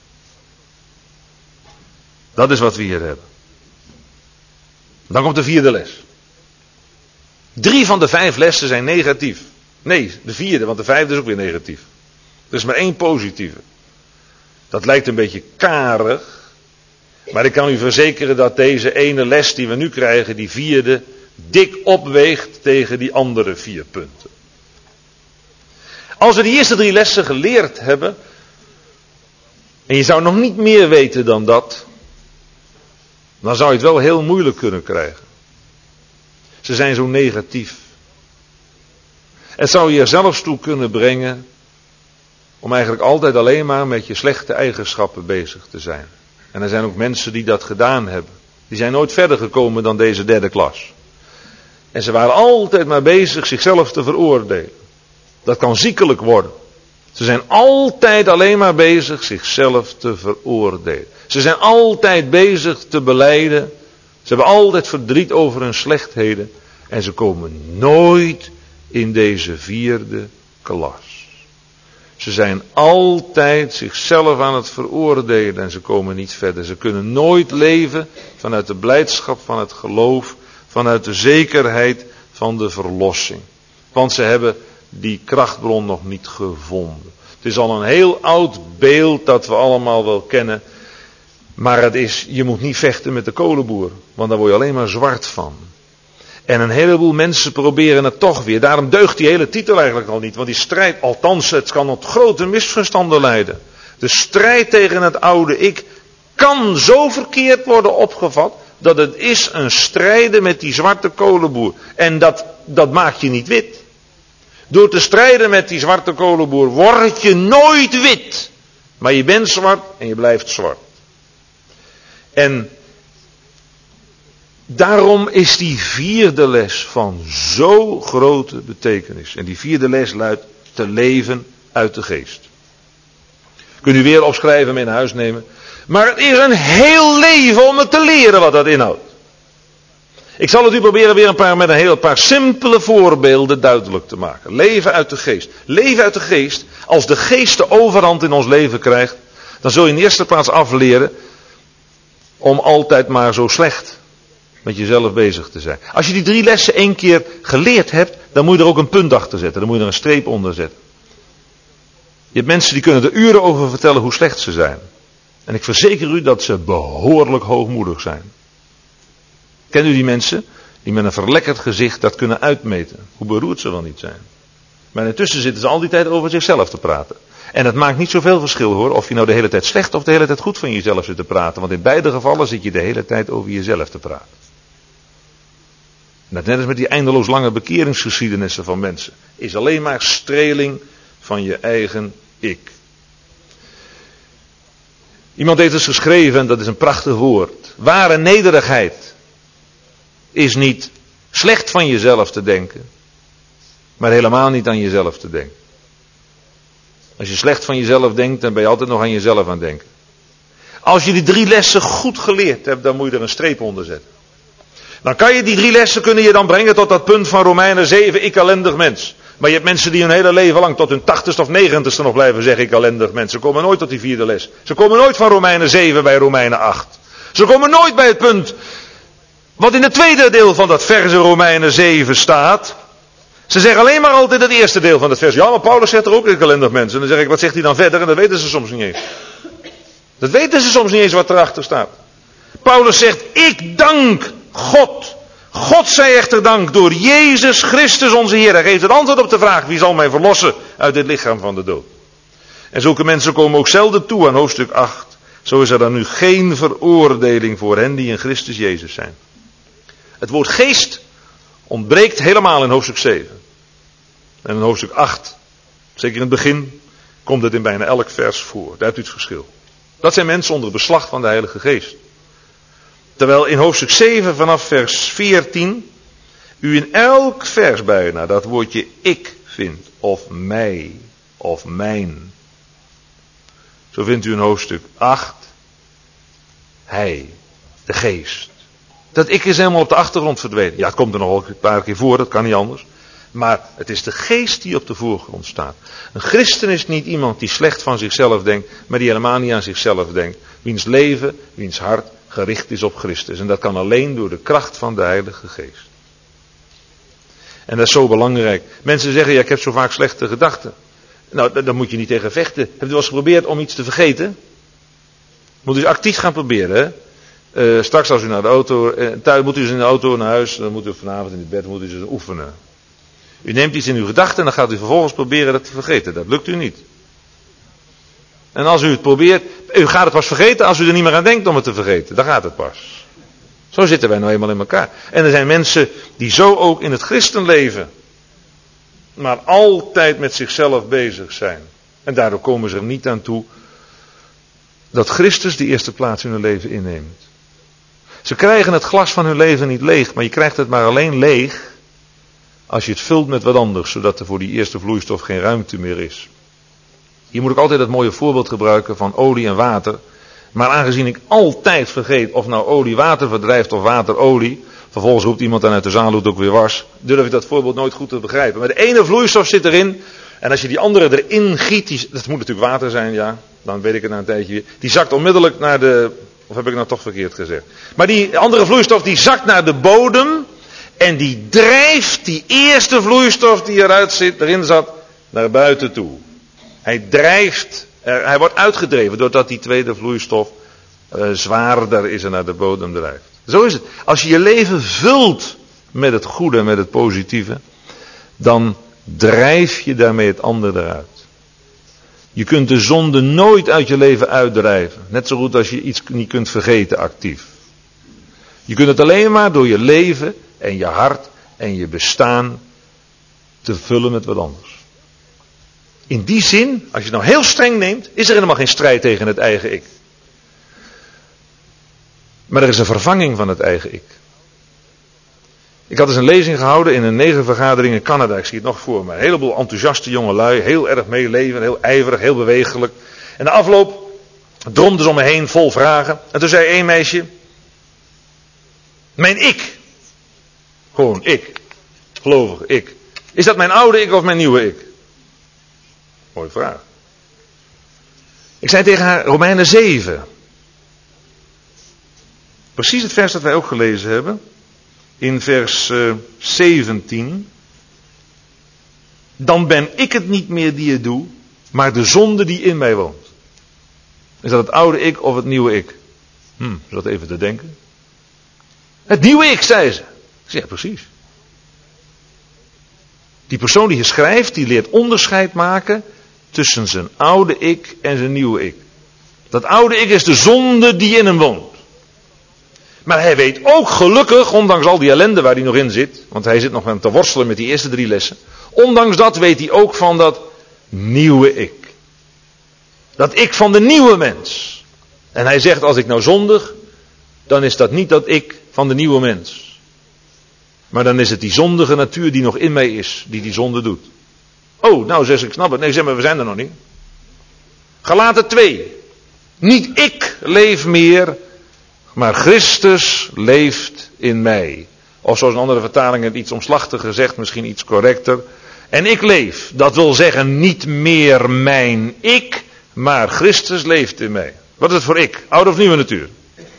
Dat is wat we hier hebben. Dan komt de vierde les. Drie van de vijf lessen zijn negatief. Nee, de vierde, want de vijfde is ook weer negatief. Er is maar één positieve. Dat lijkt een beetje karig. Maar ik kan u verzekeren dat deze ene les die we nu krijgen, die vierde, dik opweegt tegen die andere vier punten. Als we die eerste drie lessen geleerd hebben, en je zou nog niet meer weten dan dat, dan zou je het wel heel moeilijk kunnen krijgen. Ze zijn zo negatief. Het zou je er zelfs toe kunnen brengen om eigenlijk altijd alleen maar met je slechte eigenschappen bezig te zijn. En er zijn ook mensen die dat gedaan hebben. Die zijn nooit verder gekomen dan deze derde klas. En ze waren altijd maar bezig zichzelf te veroordelen. Dat kan ziekelijk worden. Ze zijn altijd alleen maar bezig zichzelf te veroordelen. Ze zijn altijd bezig te belijden. Ze hebben altijd verdriet over hun slechtheden. En ze komen nooit in deze vierde klas. Ze zijn altijd zichzelf aan het veroordelen en ze komen niet verder. Ze kunnen nooit leven vanuit de blijdschap van het geloof, vanuit de zekerheid van de verlossing. Want ze hebben die krachtbron nog niet gevonden. Het is al een heel oud beeld dat we allemaal wel kennen. Maar het is, je moet niet vechten met de kolenboer, want daar word je alleen maar zwart van. En een heleboel mensen proberen het toch weer. Daarom deugt die hele titel eigenlijk al niet. Want die strijd, althans het kan tot grote misverstanden leiden. De strijd tegen het oude ik kan zo verkeerd worden opgevat. Dat het is een strijden met die zwarte kolenboer. En dat, dat maakt je niet wit. Door te strijden met die zwarte kolenboer word je nooit wit. Maar je bent zwart en je blijft zwart. En daarom is die vierde les van zo grote betekenis. En die vierde les luidt te leven uit de geest. Kunt u weer opschrijven en mee naar huis nemen. Maar het is een heel leven om het te leren wat dat inhoudt. Ik zal het u proberen weer een paar, met een heel paar simpele voorbeelden duidelijk te maken. Leven uit de geest. Leven uit de geest, als de geest de overhand in ons leven krijgt, dan zul je in de eerste plaats afleren om altijd maar zo slecht met jezelf bezig te zijn. Als je die drie lessen één keer geleerd hebt, dan moet je er ook een punt achter zetten. Dan moet je er een streep onder zetten. Je hebt mensen die kunnen er uren over vertellen hoe slecht ze zijn. En ik verzeker u dat ze behoorlijk hoogmoedig zijn. Kennen u die mensen die met een verlekkerd gezicht dat kunnen uitmeten? Hoe beroerd ze wel niet zijn. Maar intussen zitten ze al die tijd over zichzelf te praten. En het maakt niet zoveel verschil hoor, of je nou de hele tijd slecht of de hele tijd goed van jezelf zit te praten. Want in beide gevallen zit je de hele tijd over jezelf te praten. Net als met die eindeloos lange bekeringsgeschiedenissen van mensen. Is alleen maar streling van je eigen ik. Iemand heeft dus geschreven, en dat is een prachtig woord. Ware nederigheid is niet slecht van jezelf te denken, maar helemaal niet aan jezelf te denken. Als je slecht van jezelf denkt, dan ben je altijd nog aan jezelf aan het denken. Als je die drie lessen goed geleerd hebt, dan moet je er een streep onder zetten. Dan kan je die drie lessen kunnen je dan brengen tot dat punt van Romeinen zeven, ik ellendig mens. Maar je hebt mensen die hun hele leven lang tot hun tachtigste of negentigste nog blijven zeggen, ik ellendig mens. Ze komen nooit tot die vierde les. Ze komen nooit van Romeinen zeven bij Romeinen acht. Ze komen nooit bij het punt wat in het tweede deel van dat vers in Romeinen zeven staat. Ze zeggen alleen maar altijd het eerste deel van het vers. Ja, maar Paulus zegt er ook, ik ellendig mens. En dan zeg ik, wat zegt hij dan verder? En dat weten ze soms niet eens. Dat weten ze soms niet eens wat erachter staat. Paulus zegt, ik dank God. God zij echter dank door Jezus Christus onze Heer. Hij geeft het antwoord op de vraag, wie zal mij verlossen uit dit lichaam van de dood? En zulke mensen komen ook zelden toe aan hoofdstuk acht. Zo is er dan nu geen veroordeling voor hen die in Christus Jezus zijn. Het woord geest ontbreekt helemaal in hoofdstuk zeven. En in hoofdstuk acht, zeker in het begin, komt het in bijna elk vers voor. Daar hebt u het verschil. Dat zijn mensen onder beslag van de Heilige Geest. Terwijl in hoofdstuk zeven vanaf vers veertien u in elk vers bijna dat woordje ik vindt. Of mij. Of mijn. Zo vindt u in hoofdstuk acht hij. De geest. Dat ik is helemaal op de achtergrond verdwenen. Ja, het komt er nog wel een paar keer voor, dat kan niet anders. Maar het is de geest die op de voorgrond staat. Een christen is niet iemand die slecht van zichzelf denkt, maar die helemaal niet aan zichzelf denkt. Wiens leven, wiens hart gericht is op Christus. En dat kan alleen door de kracht van de Heilige Geest. En dat is zo belangrijk. Mensen zeggen, ja, ik heb zo vaak slechte gedachten. Nou, daar moet je niet tegen vechten. Hebt u wel eens geprobeerd om iets te vergeten? Moet u eens actief gaan proberen, hè? Uh, straks als u naar de auto, uh, thuis moet u eens in de auto naar huis, dan moet u vanavond in het bed moet u eens oefenen. U neemt iets in uw gedachten en dan gaat u vervolgens proberen dat te vergeten. Dat lukt u niet. En als u het probeert, u gaat het pas vergeten als u er niet meer aan denkt om het te vergeten. Dan gaat het pas. Zo zitten wij nou eenmaal in elkaar. En er zijn mensen die zo ook in het christenleven, maar altijd met zichzelf bezig zijn. En daardoor komen ze er niet aan toe dat Christus de eerste plaats in hun leven inneemt. Ze krijgen het glas van hun leven niet leeg, maar je krijgt het maar alleen leeg als je het vult met wat anders, zodat er voor die eerste vloeistof geen ruimte meer is. Hier moet ik altijd het mooie voorbeeld gebruiken van olie en water. Maar aangezien ik altijd vergeet of nou olie water verdrijft of water olie, vervolgens roept iemand dan uit de zaal hoe het ook weer was, durf ik dat voorbeeld nooit goed te begrijpen. Maar de ene vloeistof zit erin en als je die andere erin giet, die, dat moet natuurlijk water zijn, ja, dan weet ik het na een tijdje weer, die zakt onmiddellijk naar de, of heb ik nou toch verkeerd gezegd. Maar die andere vloeistof die zakt naar de bodem en die drijft die eerste vloeistof die eruit zit, erin zat, naar buiten toe. Hij drijft, hij wordt uitgedreven doordat die tweede vloeistof uh, zwaarder is en naar de bodem drijft. Zo is het. Als je je leven vult met het goede, met het positieve, dan drijf je daarmee het andere eruit. Je kunt de zonde nooit uit je leven uitdrijven. Net zo goed als je iets niet kunt vergeten actief. Je kunt het alleen maar door je leven en je hart en je bestaan te vullen met wat anders. In die zin, als je het nou heel streng neemt, is er helemaal geen strijd tegen het eigen ik. Maar er is een vervanging van het eigen ik. Ik had eens een lezing gehouden in een negervergadering in Canada. Ik zie het nog voor me. Een heleboel enthousiaste jongelui, heel erg meeleven, heel ijverig, heel bewegelijk. En de afloop dromde ze om me heen vol vragen. En toen zei één meisje, mijn ik, gewoon ik, gelovig ik, is dat mijn oude ik of mijn nieuwe ik? Mooie vraag. Ik zei tegen haar, Romeinen zeven. Precies het vers dat wij ook gelezen hebben. In vers uh, zeventien. Dan ben ik het niet meer die het doe, maar de zonde die in mij woont. Is dat het oude ik of het nieuwe ik? Hm, is dat even te denken? Het nieuwe ik, zei ze. Ik zeg, ja, precies. Die persoon die hier schrijft, die leert onderscheid maken tussen zijn oude ik en zijn nieuwe ik. Dat oude ik is de zonde die in hem woont. Maar hij weet ook gelukkig, ondanks al die ellende waar hij nog in zit, want hij zit nog aan te worstelen met die eerste drie lessen. Ondanks dat weet hij ook van dat nieuwe ik. Dat ik van de nieuwe mens. En hij zegt, als ik nou zondig, dan is dat niet dat ik van de nieuwe mens. Maar dan is het die zondige natuur die nog in mij is, die die zonde doet. Oh, nou zeg ik, snap het. Nee, zeg maar, we zijn er nog niet. Galaten twee. Niet ik leef meer, maar Christus leeft in mij. Of zoals een andere vertaling het iets omslachtiger zegt, misschien iets correcter. En ik leef, dat wil zeggen niet meer mijn ik, maar Christus leeft in mij. Wat is het voor ik? Oude of nieuwe natuur?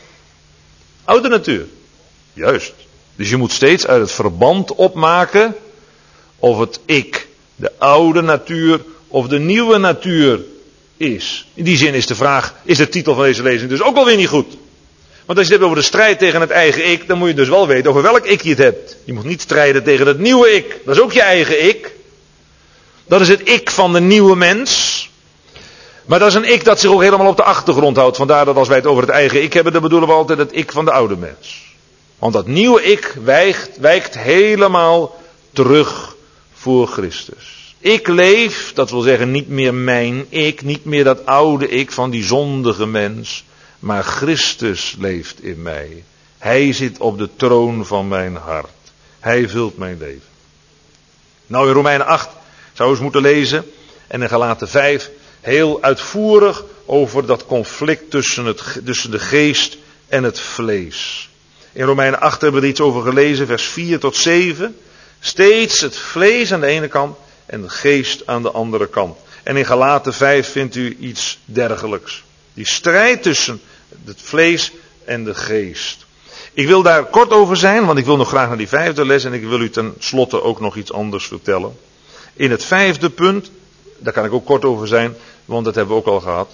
Oude natuur. Juist. Dus je moet steeds uit het verband opmaken of het ik de oude natuur of de nieuwe natuur is. In die zin is de vraag, is de titel van deze lezing dus ook alweer niet goed. Want als je het hebt over de strijd tegen het eigen ik, dan moet je dus wel weten over welk ik je het hebt. Je moet niet strijden tegen het nieuwe ik. Dat is ook je eigen ik. Dat is het ik van de nieuwe mens. Maar dat is een ik dat zich ook helemaal op de achtergrond houdt. Vandaar dat als wij het over het eigen ik hebben, dan bedoelen we altijd het ik van de oude mens. Want dat nieuwe ik wijkt, wijkt helemaal terug voor Christus. Ik leef, dat wil zeggen niet meer mijn ik, niet meer dat oude ik van die zondige mens. Maar Christus leeft in mij. Hij zit op de troon van mijn hart. Hij vult mijn leven. Nou, in Romeinen acht zou je eens moeten lezen. En in Galaten vijf heel uitvoerig over dat conflict tussen, het, tussen de geest en het vlees. In Romeinen acht hebben we er iets over gelezen, vers vier tot zeven. Steeds het vlees aan de ene kant en de geest aan de andere kant. En in Galaten vijf vindt u iets dergelijks. Die strijd tussen het vlees en de geest. Ik wil daar kort over zijn, want ik wil nog graag naar die vijfde les en ik wil u ten slotte ook nog iets anders vertellen. In het vijfde punt, daar kan ik ook kort over zijn, want dat hebben we ook al gehad.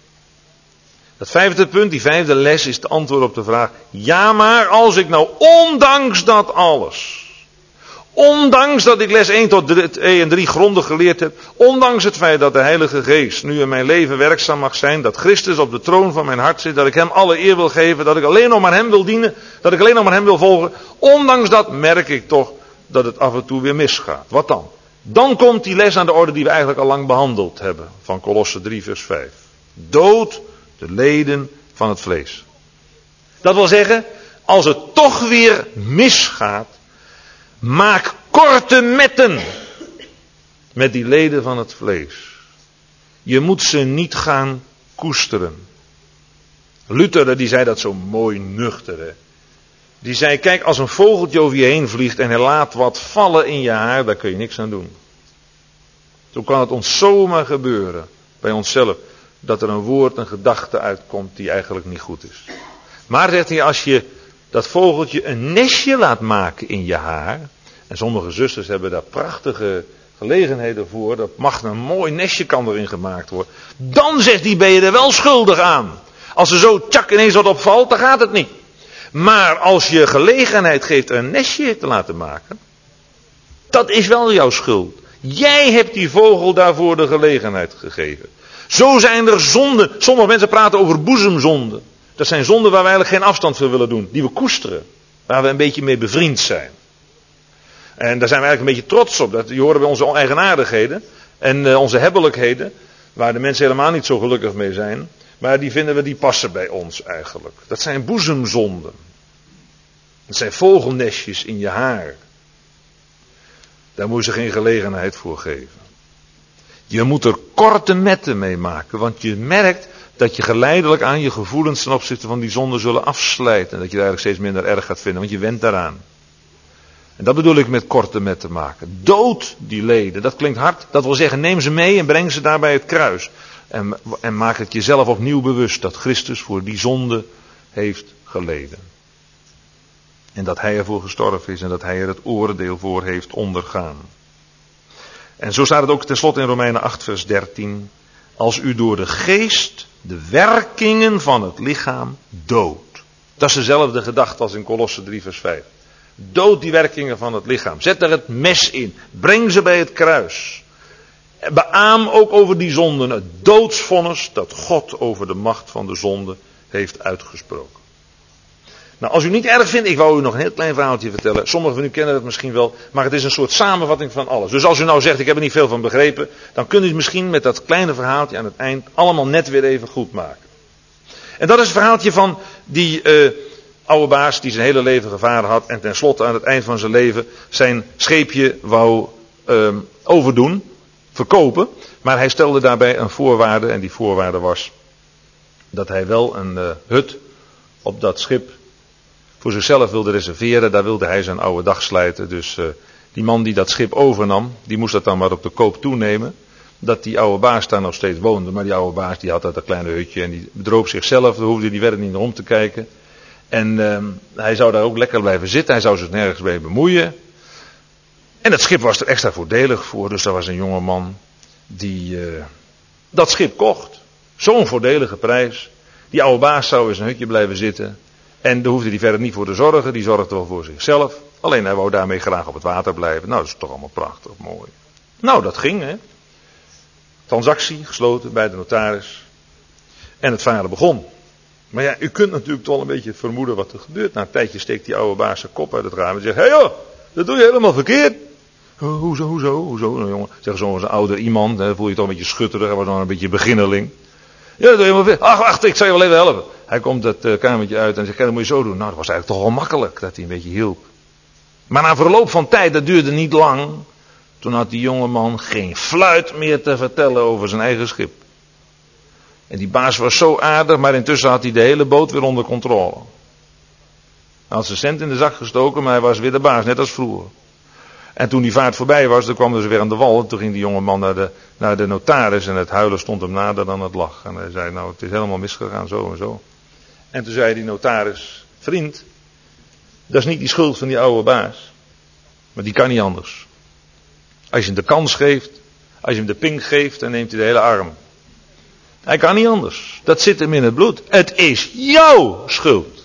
Het vijfde punt, die vijfde les, is het antwoord op de vraag: ja, maar als ik nou ondanks dat alles, ondanks dat ik les één tot twee en drie grondig geleerd heb, ondanks het feit dat de Heilige Geest nu in mijn leven werkzaam mag zijn, dat Christus op de troon van mijn hart zit, dat ik hem alle eer wil geven, dat ik alleen nog maar hem wil dienen, dat ik alleen nog maar hem wil volgen, ondanks dat merk ik toch dat het af en toe weer misgaat. Wat dan? Dan komt die les aan de orde die we eigenlijk al lang behandeld hebben, van Kolossen drie vers vijf. Dood de leden van het vlees. Dat wil zeggen, als het toch weer misgaat, maak korte metten met die leden van het vlees. Je moet ze niet gaan koesteren. Luther, die zei dat zo mooi nuchter. Hè? Die zei, kijk, als een vogeltje over je heen vliegt en hij laat wat vallen in je haar, daar kun je niks aan doen. Zo kan het ons zomaar gebeuren, bij onszelf, dat er een woord, een gedachte uitkomt die eigenlijk niet goed is. Maar zegt hij, als je dat vogeltje een nestje laat maken in je haar, en sommige zusters hebben daar prachtige gelegenheden voor, dat mag een mooi nestje kan erin gemaakt worden, dan zegt hij, ben je er wel schuldig aan. Als er zo tjak ineens wat opvalt, dan gaat het niet. Maar als je gelegenheid geeft er een nestje te laten maken, dat is wel jouw schuld. Jij hebt die vogel daarvoor de gelegenheid gegeven. Zo zijn er zonden. Sommige mensen praten over boezemzonden. Dat zijn zonden waar we eigenlijk geen afstand van willen doen. Die we koesteren. Waar we een beetje mee bevriend zijn. En daar zijn we eigenlijk een beetje trots op. Dat, die horen bij onze eigenaardigheden. En uh, onze hebbelijkheden. Waar de mensen helemaal niet zo gelukkig mee zijn. Maar die vinden we, die passen bij ons eigenlijk. Dat zijn boezemzonden. Dat zijn vogelnestjes in je haar. Daar moet je geen gelegenheid voor geven. Je moet er korte metten mee maken. Want je merkt dat je geleidelijk aan je gevoelens ten opzichte van die zonde zullen afslijten. En dat je het eigenlijk steeds minder erg gaat vinden. Want je went daaraan. En dat bedoel ik met korte metten maken. Dood die leden. Dat klinkt hard. Dat wil zeggen, neem ze mee en breng ze daar bij het kruis. En, en maak het jezelf opnieuw bewust dat Christus voor die zonde heeft geleden. En dat hij ervoor gestorven is en dat hij er het oordeel voor heeft ondergaan. En zo staat het ook tenslotte in Romeinen acht vers dertien. Als u door de geest de werkingen van het lichaam doodt. Dat is dezelfde gedachte als in Kolossen drie vers vijf. Dood die werkingen van het lichaam. Zet er het mes in. Breng ze bij het kruis. Beaam ook over die zonden het doodsvonnis dat God over de macht van de zonde heeft uitgesproken. Nou, als u niet erg vindt, ik wou u nog een heel klein verhaaltje vertellen. Sommigen van u kennen het misschien wel, maar het is een soort samenvatting van alles. Dus als u nou zegt, ik heb er niet veel van begrepen, dan kunt u het misschien met dat kleine verhaaltje aan het eind allemaal net weer even goed maken. En dat is het verhaaltje van die uh, oude baas die zijn hele leven gevaren had en tenslotte aan het eind van zijn leven zijn scheepje wou uh, overdoen, verkopen. Maar hij stelde daarbij een voorwaarde en die voorwaarde was dat hij wel een uh, hut op dat schip voor zichzelf wilde reserveren. Daar wilde hij zijn oude dag slijten. Dus uh, die man die dat schip overnam, die moest dat dan maar op de koop toenemen. Dat die oude baas daar nog steeds woonde. Maar die oude baas die had dat een kleine hutje en die bedroog zichzelf. Daar hoefde die verder niet naar om te kijken. En uh, hij zou daar ook lekker blijven zitten. Hij zou zich nergens mee bemoeien. En het schip was er extra voordelig voor. Dus er was een jongeman die uh, dat schip kocht. Zo'n voordelige prijs. Die oude baas zou in zijn hutje blijven zitten. En daar hoefde hij verder niet voor te zorgen. Die zorgde wel voor zichzelf. Alleen hij wou daarmee graag op het water blijven. Nou, dat is toch allemaal prachtig, mooi. Nou, dat ging, hè. Transactie gesloten bij de notaris. En het varen begon. Maar ja, u kunt natuurlijk toch wel een beetje vermoeden wat er gebeurt. Na een tijdje steekt die oude baas zijn kop uit het raam en zegt: hé hey joh, dat doe je helemaal verkeerd. Oh, hoezo, hoezo, hoezo? Nou jongen, zegt zo'n ouder iemand, dan voel je toch een beetje schutterig. Hij was dan een beetje beginneling. Ja, dat doe je helemaal verkeerd. Ach, wacht, ik zal je wel even helpen. Hij komt dat uh, kamertje uit en zegt: kijk, dat moet je zo doen. Nou, dat was eigenlijk toch wel makkelijk dat hij een beetje hielp. Maar na verloop van tijd, dat duurde niet lang. Toen had die jongeman geen fluit meer te vertellen over zijn eigen schip. En die baas was zo aardig, maar intussen had hij de hele boot weer onder controle. Hij had zijn cent in de zak gestoken, maar hij was weer de baas, net als vroeger. En toen die vaart voorbij was, dan kwam ze weer aan de wal. En toen ging die jongeman naar de, naar de notaris en het huilen stond hem nader dan het lach. En hij zei: nou, het is helemaal misgegaan, zo en zo. En toen zei die notaris: vriend, dat is niet die schuld van die oude baas. Maar die kan niet anders. Als je hem de kans geeft, als je hem de pink geeft, dan neemt hij de hele arm. Hij kan niet anders. Dat zit hem in het bloed. Het is jouw schuld.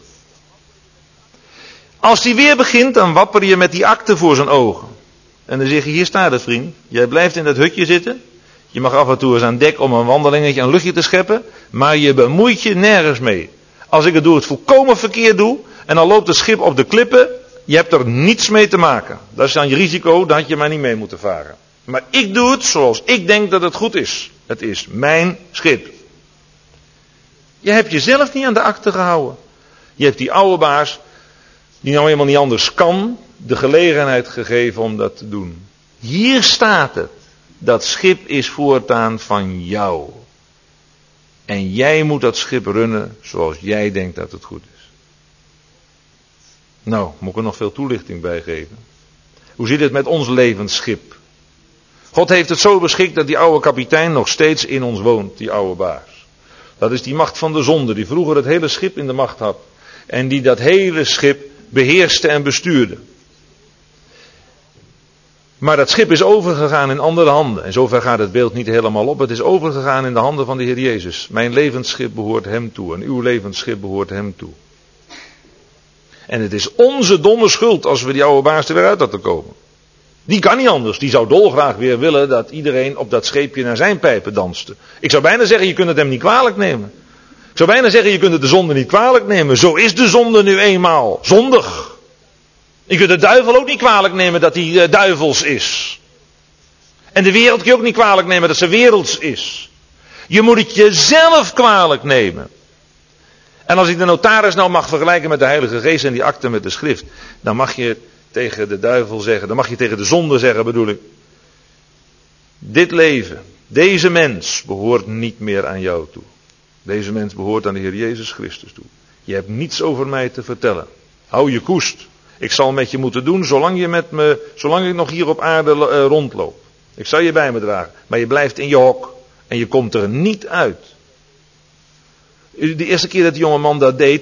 Als hij weer begint, dan wapper je met die akte voor zijn ogen. En dan zeg je: hier staat het, vriend. Jij blijft in dat hutje zitten. Je mag af en toe eens aan dek om een wandelingetje, een luchtje te scheppen. Maar je bemoeit je nergens mee. Als ik het doe, het volkomen verkeerd doe. En dan loopt het schip op de klippen. Je hebt er niets mee te maken. Dat is dan je risico, daar had je maar niet mee moeten varen. Maar ik doe het zoals ik denk dat het goed is. Het is mijn schip. Je hebt jezelf niet aan de akte gehouden. Je hebt die oude baas, die nou helemaal niet anders kan, de gelegenheid gegeven om dat te doen. Hier staat het. Dat schip is voortaan van jou. En jij moet dat schip runnen zoals jij denkt dat het goed is. Nou, moet ik er nog veel toelichting bij geven. Hoe zit het met ons levensschip? God heeft het zo beschikt dat die oude kapitein nog steeds in ons woont, die oude baas. Dat is die macht van de zonde, die vroeger het hele schip in de macht had. En die dat hele schip beheerste en bestuurde. Maar dat schip is overgegaan in andere handen. En zover gaat het beeld niet helemaal op. Het is overgegaan in de handen van de Heer Jezus. Mijn levensschip behoort hem toe. En uw levensschip behoort hem toe. En het is onze domme schuld als we die oude baas er weer uit hadden komen. Die kan niet anders. Die zou dolgraag weer willen dat iedereen op dat scheepje naar zijn pijpen danste. Ik zou bijna zeggen, je kunt het hem niet kwalijk nemen. Ik zou bijna zeggen, je kunt het de zonde niet kwalijk nemen. Zo is de zonde nu eenmaal. Zondig. Je kunt de duivel ook niet kwalijk nemen dat hij uh, duivels is. En de wereld kun je ook niet kwalijk nemen dat ze werelds is. Je moet het jezelf kwalijk nemen. En als ik de notaris nou mag vergelijken met de Heilige Geest en die akte met de schrift, dan mag je tegen de duivel zeggen, dan mag je tegen de zonde zeggen, bedoel ik. Dit leven, deze mens behoort niet meer aan jou toe. Deze mens behoort aan de Heer Jezus Christus toe. Je hebt niets over mij te vertellen. Hou je koest. Ik zal met je moeten doen zolang je met me, zolang ik nog hier op aarde uh, rondloop. Ik zal je bij me dragen. Maar je blijft in je hok. En je komt er niet uit. De eerste keer dat die jonge man dat deed,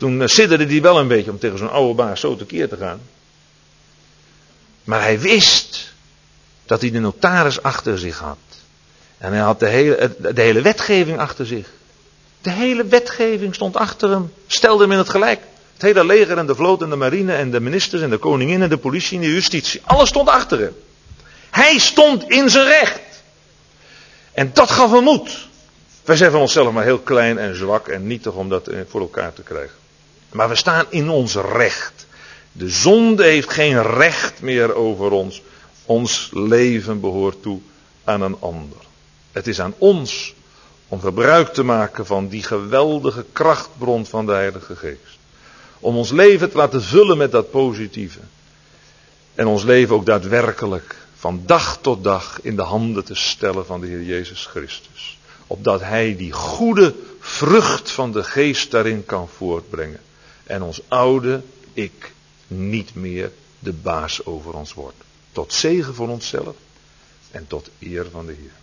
Toen uh, sidderde hij wel een beetje om tegen zo'n oude baas zo tekeer te gaan. Maar hij wist dat hij de notaris achter zich had. En hij had de hele, de hele wetgeving achter zich. De hele wetgeving stond achter hem. Stelde hem in het gelijk. Het hele leger en de vloot en de marine en de ministers en de koningin en de politie en de justitie. Alles stond achter hem. Hij stond in zijn recht. En dat gaf hem moed. Wij zijn van onszelf maar heel klein en zwak en nietig om dat voor elkaar te krijgen. Maar we staan in ons recht. De zonde heeft geen recht meer over ons. Ons leven behoort toe aan een ander. Het is aan ons om gebruik te maken van die geweldige krachtbron van de Heilige Geest. Om ons leven te laten vullen met dat positieve. En ons leven ook daadwerkelijk van dag tot dag in de handen te stellen van de Heer Jezus Christus. Opdat Hij die goede vrucht van de Geest daarin kan voortbrengen. En ons oude ik niet meer de baas over ons wordt. Tot zegen voor onszelf en tot eer van de Heer.